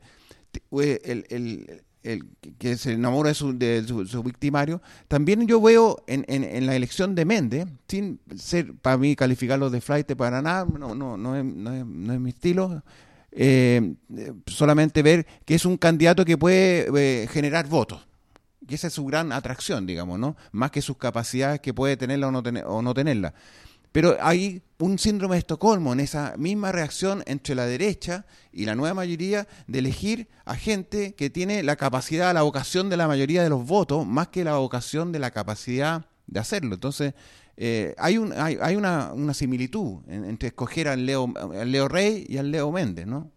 que se enamora de su victimario, también yo veo en la elección de Méndez, sin ser para mí calificarlo de flight para nada, no es mi estilo, solamente ver que es un candidato que puede generar votos. Y esa es su gran atracción, digamos, ¿no? Más que sus capacidades que puede tenerla o no tenerla. Pero hay un síndrome de Estocolmo en esa misma reacción entre la derecha y la nueva mayoría de elegir a gente que tiene la capacidad, la vocación de la mayoría de los votos, más que la vocación de la capacidad de hacerlo. Entonces, hay una similitud entre escoger al Leo Rey y al Leo Méndez, ¿no?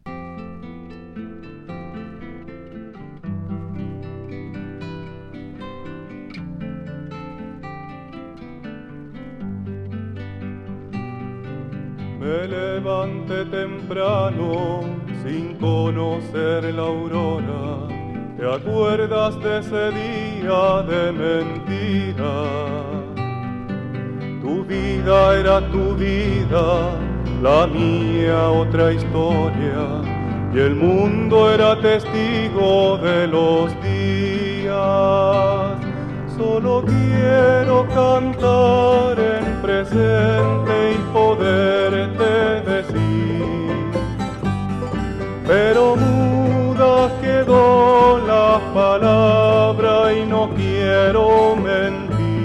Me levanté temprano sin conocer la aurora. ¿Te acuerdas de ese día de mentira? Tu vida era tu vida, la mía otra historia, y el mundo era testigo de los días. Solo quiero cantar en presente y poderte decir, pero muda quedó la palabra y no quiero mentir.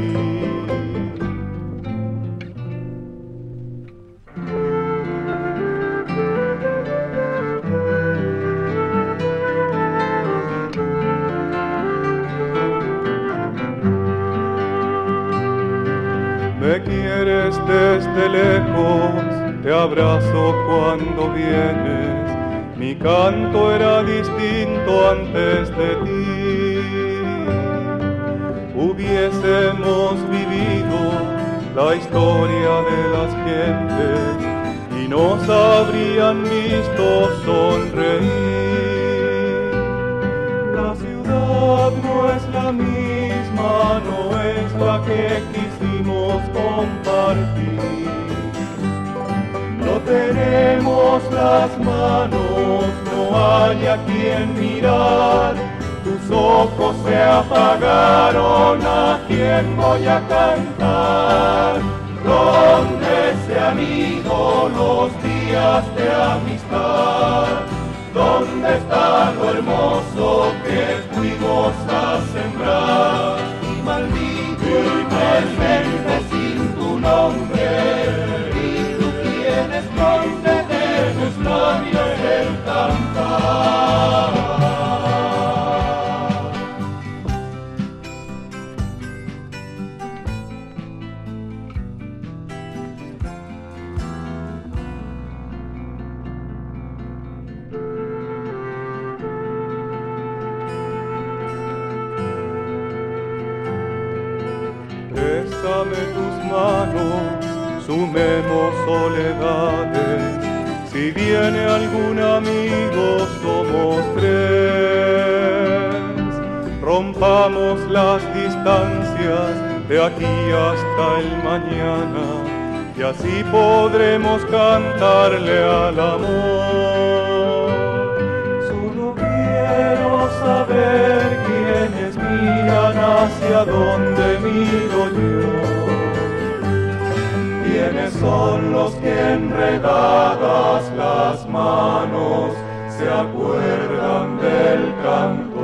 Me quieres desde lejos, te abrazo cuando vienes. Mi canto era distinto antes de ti. Hubiésemos vivido la historia de las gentes y nos habrían visto sonreír. La ciudad no es la misma, no es la que quisimos compartir. No tenemos las manos, no hay a quien mirar. Tus ojos se apagaron, ¿a quién voy a cantar? ¿Dónde se han ido los días de amistad? ¿Dónde está lo hermoso que fuimos a sembrar? Y maldito igualmente sin tu nombre, y tú tienes nombre de tus labios el cantar. Préstame tus manos, sumemos soledades. Si viene algún amigo, somos tres. Rompamos las distancias, de aquí hasta el mañana, y así podremos cantarle al amor. Solo quiero saber quiénes miran hacia donde miro yo, quiénes son los que enredadas las manos se acuerdan del cantor.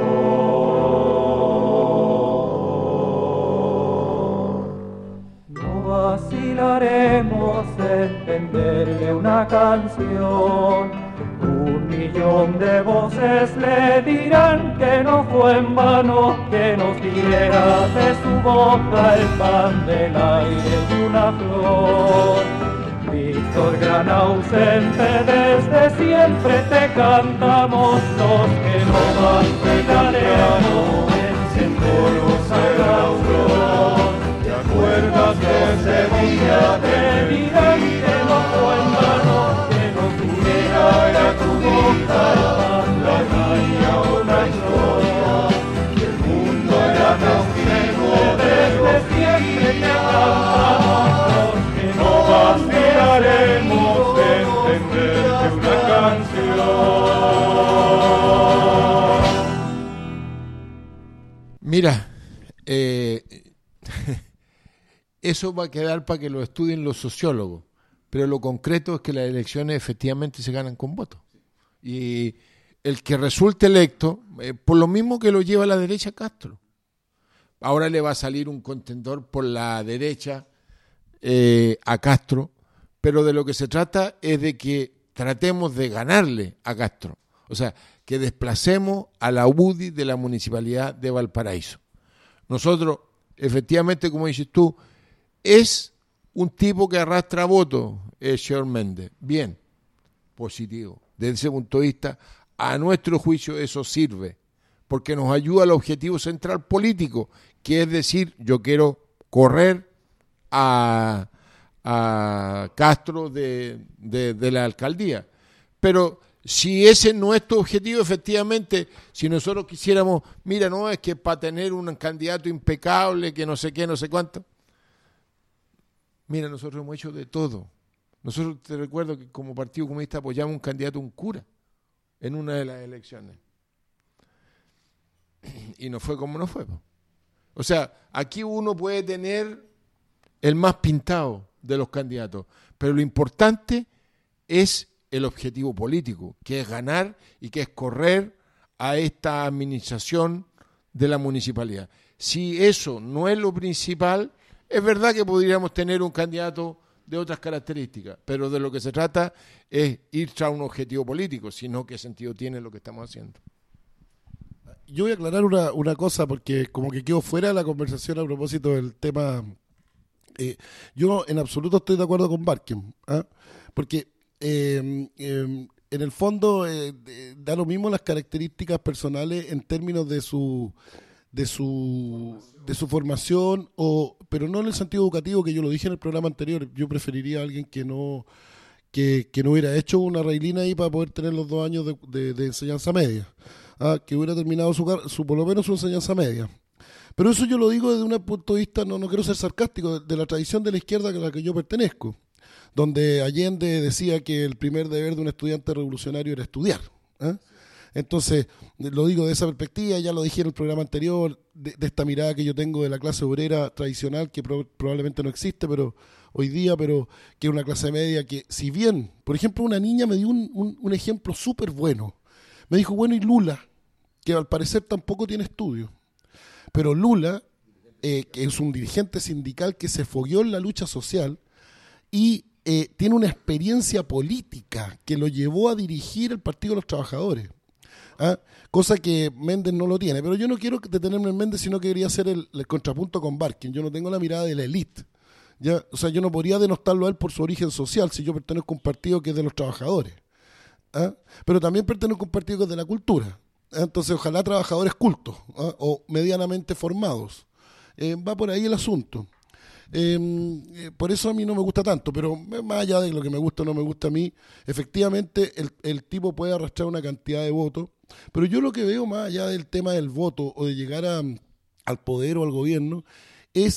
No vacilaremos en tenderle una canción, 1.000.000 de voces le dirán que no fue en vano que nos diera de su boca el pan del aire y una flor. Víctor, gran ausente, desde siempre te cantamos los que no vacilaremos en coros al auror. ¿Te acuerdas de ese día? Te dirán que no fue en vano que nos diera de tu boca el pan del aire y una historia. Y el mundo era testigo, desde siempre te cantamos los que no vacilaremos en entenderte una canción. Mira, eso va a quedar para que lo estudien los sociólogos, pero lo concreto es que las elecciones efectivamente se ganan con votos. Y el que resulte electo, por lo mismo que lo lleva la derecha Castro, ahora le va a salir un contendor por la derecha a Castro, pero de lo que se trata es de que tratemos de ganarle a Castro, o sea, que desplacemos a la UDI de la Municipalidad de Valparaíso. Nosotros, efectivamente, como dices tú, es un tipo que arrastra votos, el señor Méndez. Bien, positivo. Desde ese punto de vista, a nuestro juicio eso sirve, porque nos ayuda al objetivo central político, que es decir, yo quiero correr a Castro de la alcaldía. Pero si ese no es tu objetivo, efectivamente, si nosotros quisiéramos, mira, no, es que para tener un candidato impecable, que no sé qué, no sé cuánto. Mira, nosotros hemos hecho de todo. Nosotros, te recuerdo que como Partido Comunista apoyamos un candidato, un cura, en una de las elecciones. Y no fue como no fue. O sea, aquí uno puede tener el más pintado de los candidatos, pero lo importante es el objetivo político, que es ganar y que es correr a esta administración de la municipalidad. Si eso no es lo principal, es verdad que podríamos tener un candidato de otras características, pero de lo que se trata es ir tras un objetivo político, sino qué sentido tiene lo que estamos haciendo. Yo voy a aclarar una cosa, porque como que quedo fuera de la conversación a propósito del tema. Yo en absoluto estoy de acuerdo con Barken, ¿ah? Porque en el fondo da lo mismo las características personales en términos de su formación, pero no en el sentido educativo, que yo lo dije en el programa anterior. Yo preferiría a alguien que no hubiera hecho una railina ahí para poder tener los 2 años de enseñanza media, que hubiera terminado por lo menos su enseñanza media. Pero eso yo lo digo desde un punto de vista, no quiero ser sarcástico, de la tradición de la izquierda a la que yo pertenezco, donde Allende decía que el primer deber de un estudiante revolucionario era estudiar. Entonces, lo digo de esa perspectiva, ya lo dije en el programa anterior, de esta mirada que yo tengo de la clase obrera tradicional, que probablemente no existe pero hoy día, pero que es una clase media que, si bien, por ejemplo, una niña me dio un ejemplo súper bueno. Me dijo, bueno, y Lula, que al parecer tampoco tiene estudios, pero Lula, que es un dirigente sindical que se fogueó en la lucha social y tiene una experiencia política que lo llevó a dirigir el Partido de los Trabajadores. Cosa que Méndez no lo tiene, pero yo no quiero detenerme en Méndez, sino que quería hacer el contrapunto con Barken. Yo no tengo la mirada de la élite, ¿ya? O sea, yo no podría denostarlo a él por su origen social si yo pertenezco a un partido que es de los trabajadores, pero también pertenezco a un partido que es de la cultura. Entonces, ojalá trabajadores cultos, o medianamente formados. Va por ahí el asunto. Por eso a mí no me gusta tanto, pero más allá de lo que me gusta o no me gusta a mí, efectivamente el tipo puede arrastrar una cantidad de votos, pero yo lo que veo más allá del tema del voto o de llegar al poder o al gobierno es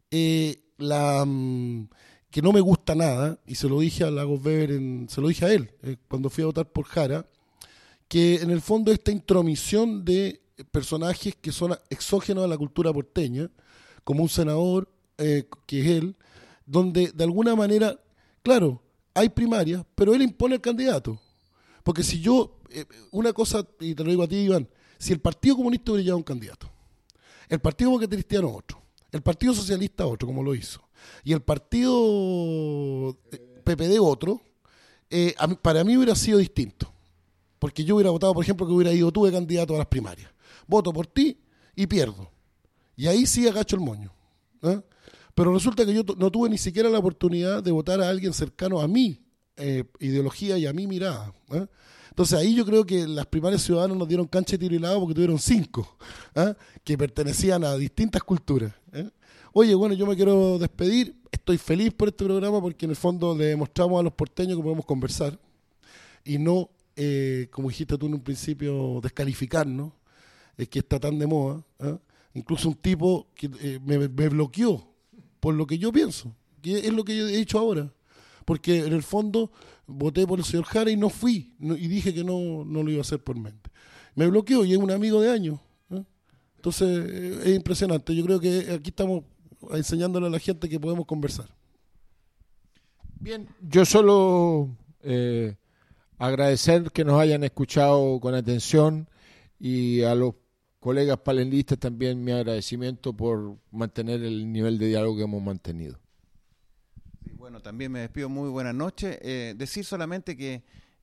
que no me gusta nada, y se lo dije a Lagos Weber, se lo dije a él cuando fui a votar por Jara, que en el fondo esta intromisión de personajes que son exógenos a la cultura porteña, como un senador, que es él, donde de alguna manera, claro, hay primarias, pero él impone el candidato. Porque si yo, una cosa, y te lo digo a ti, Iván, si el Partido Comunista hubiera llevado un candidato, el Partido Demócrata Cristiano otro, el Partido Socialista otro, como lo hizo, y el Partido PPD otro, para mí hubiera sido distinto. Porque yo hubiera votado, por ejemplo, que hubiera ido tú de candidato a las primarias. Voto por ti y pierdo. Y ahí sí agacho el moño. Pero resulta que yo no tuve ni siquiera la oportunidad de votar a alguien cercano a mi ideología y a mi mirada. Entonces ahí yo creo que las primarias ciudadanas nos dieron cancha de tiro y lado porque tuvieron 5 que pertenecían a distintas culturas. Oye, bueno, yo me quiero despedir. Estoy feliz por este programa porque en el fondo le demostramos a los porteños que podemos conversar y no, como dijiste tú en un principio, descalificarnos, que está tan de moda. Incluso un tipo que me bloqueó por lo que yo pienso, que es lo que yo he dicho ahora. Porque en el fondo voté por el señor Jara y no fui, y dije que no lo iba a hacer por mente. Me bloqueó y es un amigo de años. Entonces es impresionante. Yo creo que aquí estamos enseñándole a la gente que podemos conversar. Bien, yo solo agradecer que nos hayan escuchado con atención y a los colegas panelistas también mi agradecimiento por mantener el nivel de diálogo que hemos mantenido. Bueno, también me despido, muy buenas noches. Decir solamente que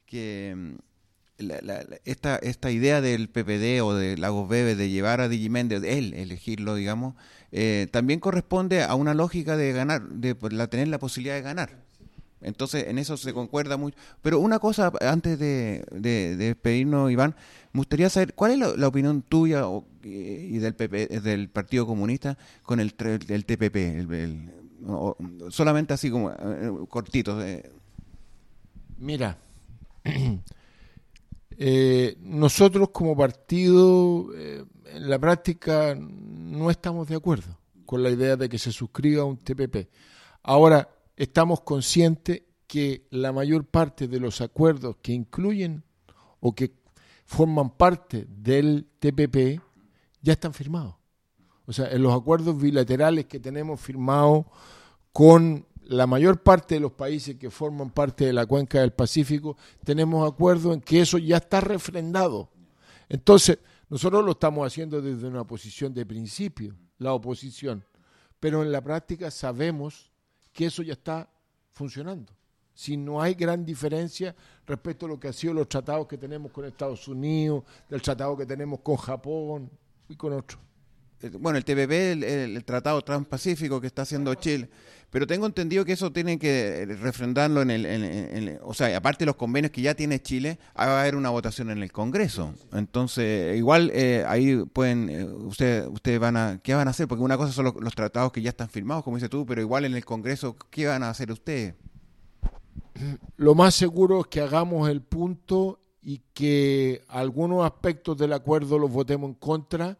esta idea del PPD o de Lagos Weber de llevar a Digimén, de él elegirlo, digamos, también corresponde a una lógica de ganar, de tener la posibilidad de ganar. Entonces, en eso se concuerda mucho. Pero una cosa, antes de despedirnos, Iván, me gustaría saber, ¿cuál es la opinión tuya y del PP, del Partido Comunista con el TPP? Solamente así como cortito. Mira, nosotros como partido en la práctica no estamos de acuerdo con la idea de que se suscriba a un TPP. Ahora, estamos conscientes que la mayor parte de los acuerdos que incluyen o que forman parte del TPP ya están firmados. O sea, en los acuerdos bilaterales que tenemos firmados con la mayor parte de los países que forman parte de la cuenca del Pacífico, tenemos acuerdos en que eso ya está refrendado. Entonces, nosotros lo estamos haciendo desde una posición de principio, la oposición, pero en la práctica sabemos que eso ya está funcionando. Si no hay gran diferencia respecto a lo que han sido los tratados que tenemos con Estados Unidos, del tratado que tenemos con Japón y con otros. Bueno, el TPP, el Tratado Transpacífico que está haciendo Chile, pero tengo entendido que eso tienen que refrendarlo o sea, aparte de los convenios que ya tiene Chile, va a haber una votación en el Congreso. Entonces, igual ahí pueden, ustedes ¿qué van a hacer? Porque una cosa son los tratados que ya están firmados, como dices tú, pero igual en el Congreso, ¿qué van a hacer ustedes? Lo más seguro es que hagamos el punto y que algunos aspectos del acuerdo los votemos en contra.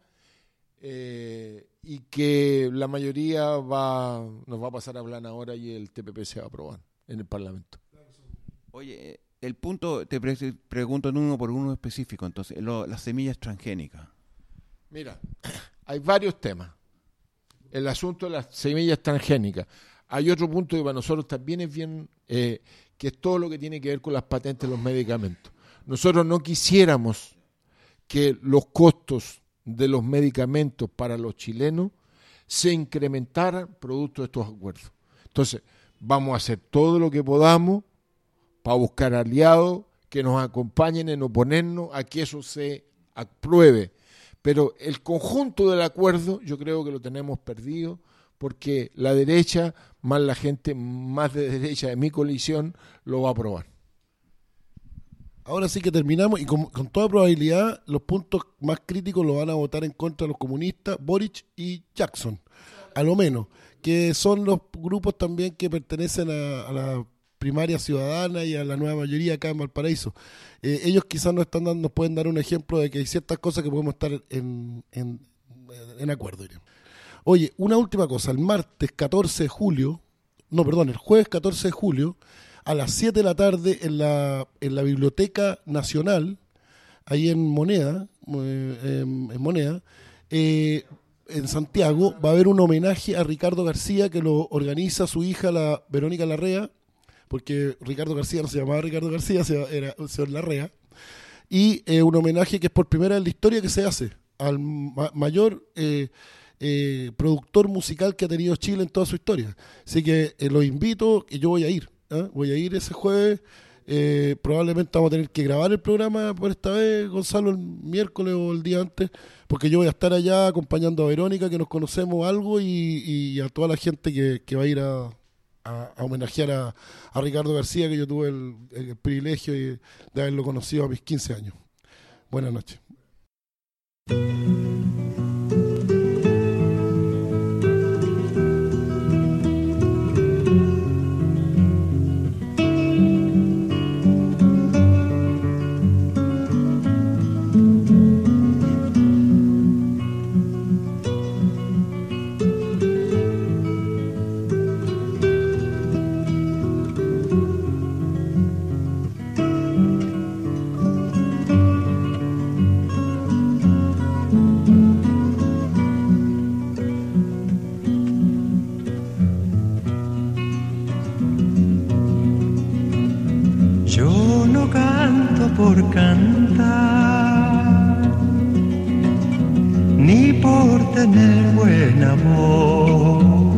Y que la mayoría nos va a pasar a hablar ahora y el TPP se va a aprobar en el Parlamento. Oye, el punto, te pregunto en uno por uno específico, entonces, las semillas transgénicas. Mira, hay varios temas. El asunto de las semillas transgénicas. Hay otro punto que para nosotros también es bien, que es todo lo que tiene que ver con las patentes de los medicamentos. Nosotros no quisiéramos que los costos de los medicamentos para los chilenos se incrementaran producto de estos acuerdos. Entonces, vamos a hacer todo lo que podamos para buscar aliados que nos acompañen en oponernos a que eso se apruebe. Pero el conjunto del acuerdo yo creo que lo tenemos perdido porque la derecha, más la gente más de derecha de mi coalición, lo va a aprobar. Ahora sí que terminamos y con toda probabilidad los puntos más críticos los van a votar en contra los comunistas, Boric y Jackson, a lo menos, que son los grupos también que pertenecen a la primaria ciudadana y a la nueva mayoría acá en Valparaíso. Ellos quizás nos pueden dar un ejemplo de que hay ciertas cosas que podemos estar en acuerdo, diríamos. Oye, una última cosa, el jueves 14 de julio, a las 7 de la tarde en la Biblioteca Nacional, ahí en Moneda, en Santiago, va a haber un homenaje a Ricardo García que lo organiza su hija, la Verónica Larrea, porque Ricardo García no se llamaba Ricardo García, era el señor Larrea, y un homenaje que es por primera vez en la historia que se hace al mayor productor musical que ha tenido Chile en toda su historia. Así que los invito, y yo voy a ir ese jueves. Probablemente vamos a tener que grabar el programa por esta vez, Gonzalo, el miércoles o el día antes, porque yo voy a estar allá acompañando a Verónica, que nos conocemos algo, y a toda la gente que va a ir a homenajear a Ricardo García, que yo tuve el privilegio de haberlo conocido a mis 15 años. Buenas noches. Por cantar, ni por tener buena voz.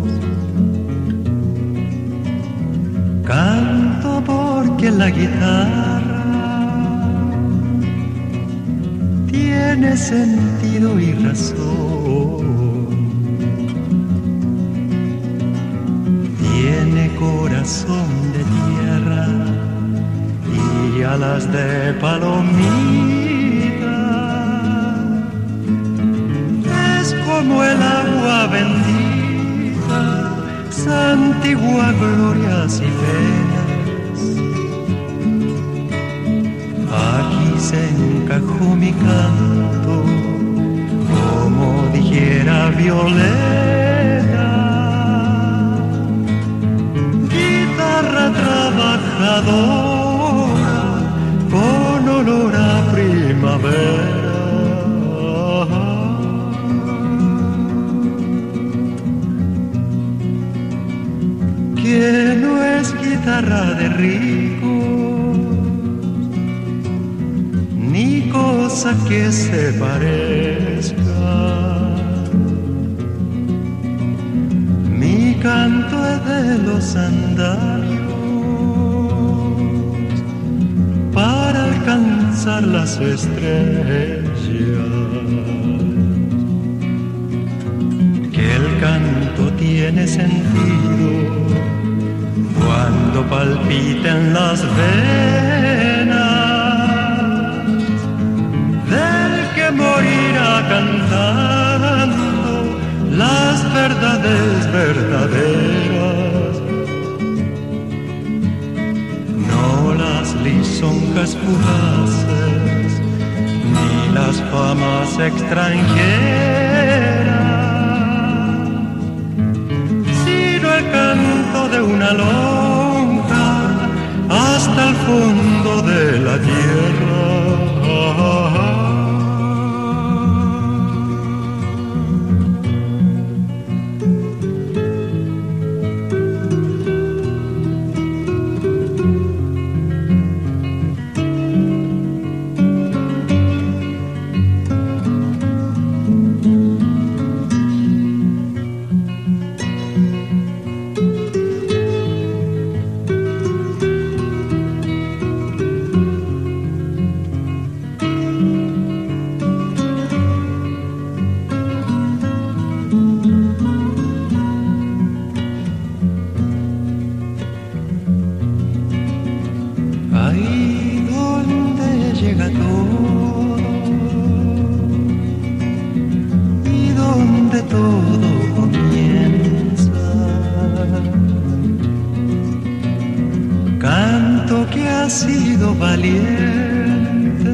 Canto porque la guitarra tiene sentido y razón, tiene corazón de tierra y alas de palomita. Es como el agua bendita, santigua glorias y penas. Aquí se encajó mi canto, como dijera Violeta. Guitarra trabajadora, con olor a primavera. Que no es guitarra de ricos, ni cosa que se parezca. Mi canto es de los andamios para alcanzar las estrellas. Que el canto tiene sentido cuando palpiten las venas del que morirá cantando las verdades verdaderas. No las lisonjas fugaces, ni las famas extranjeras, sino el canto de una lonja hasta el fondo de la tierra.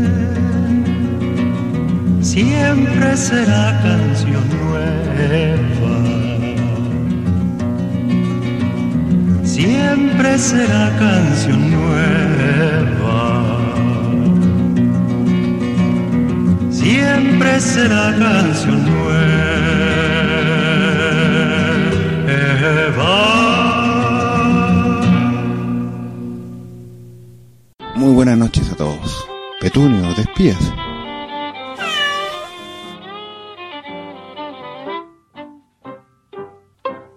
Siempre será canción nueva. siempre será canción nueva, siempre será canción nueva. Muy buenas noches a todos. Petunio, ¿te despías?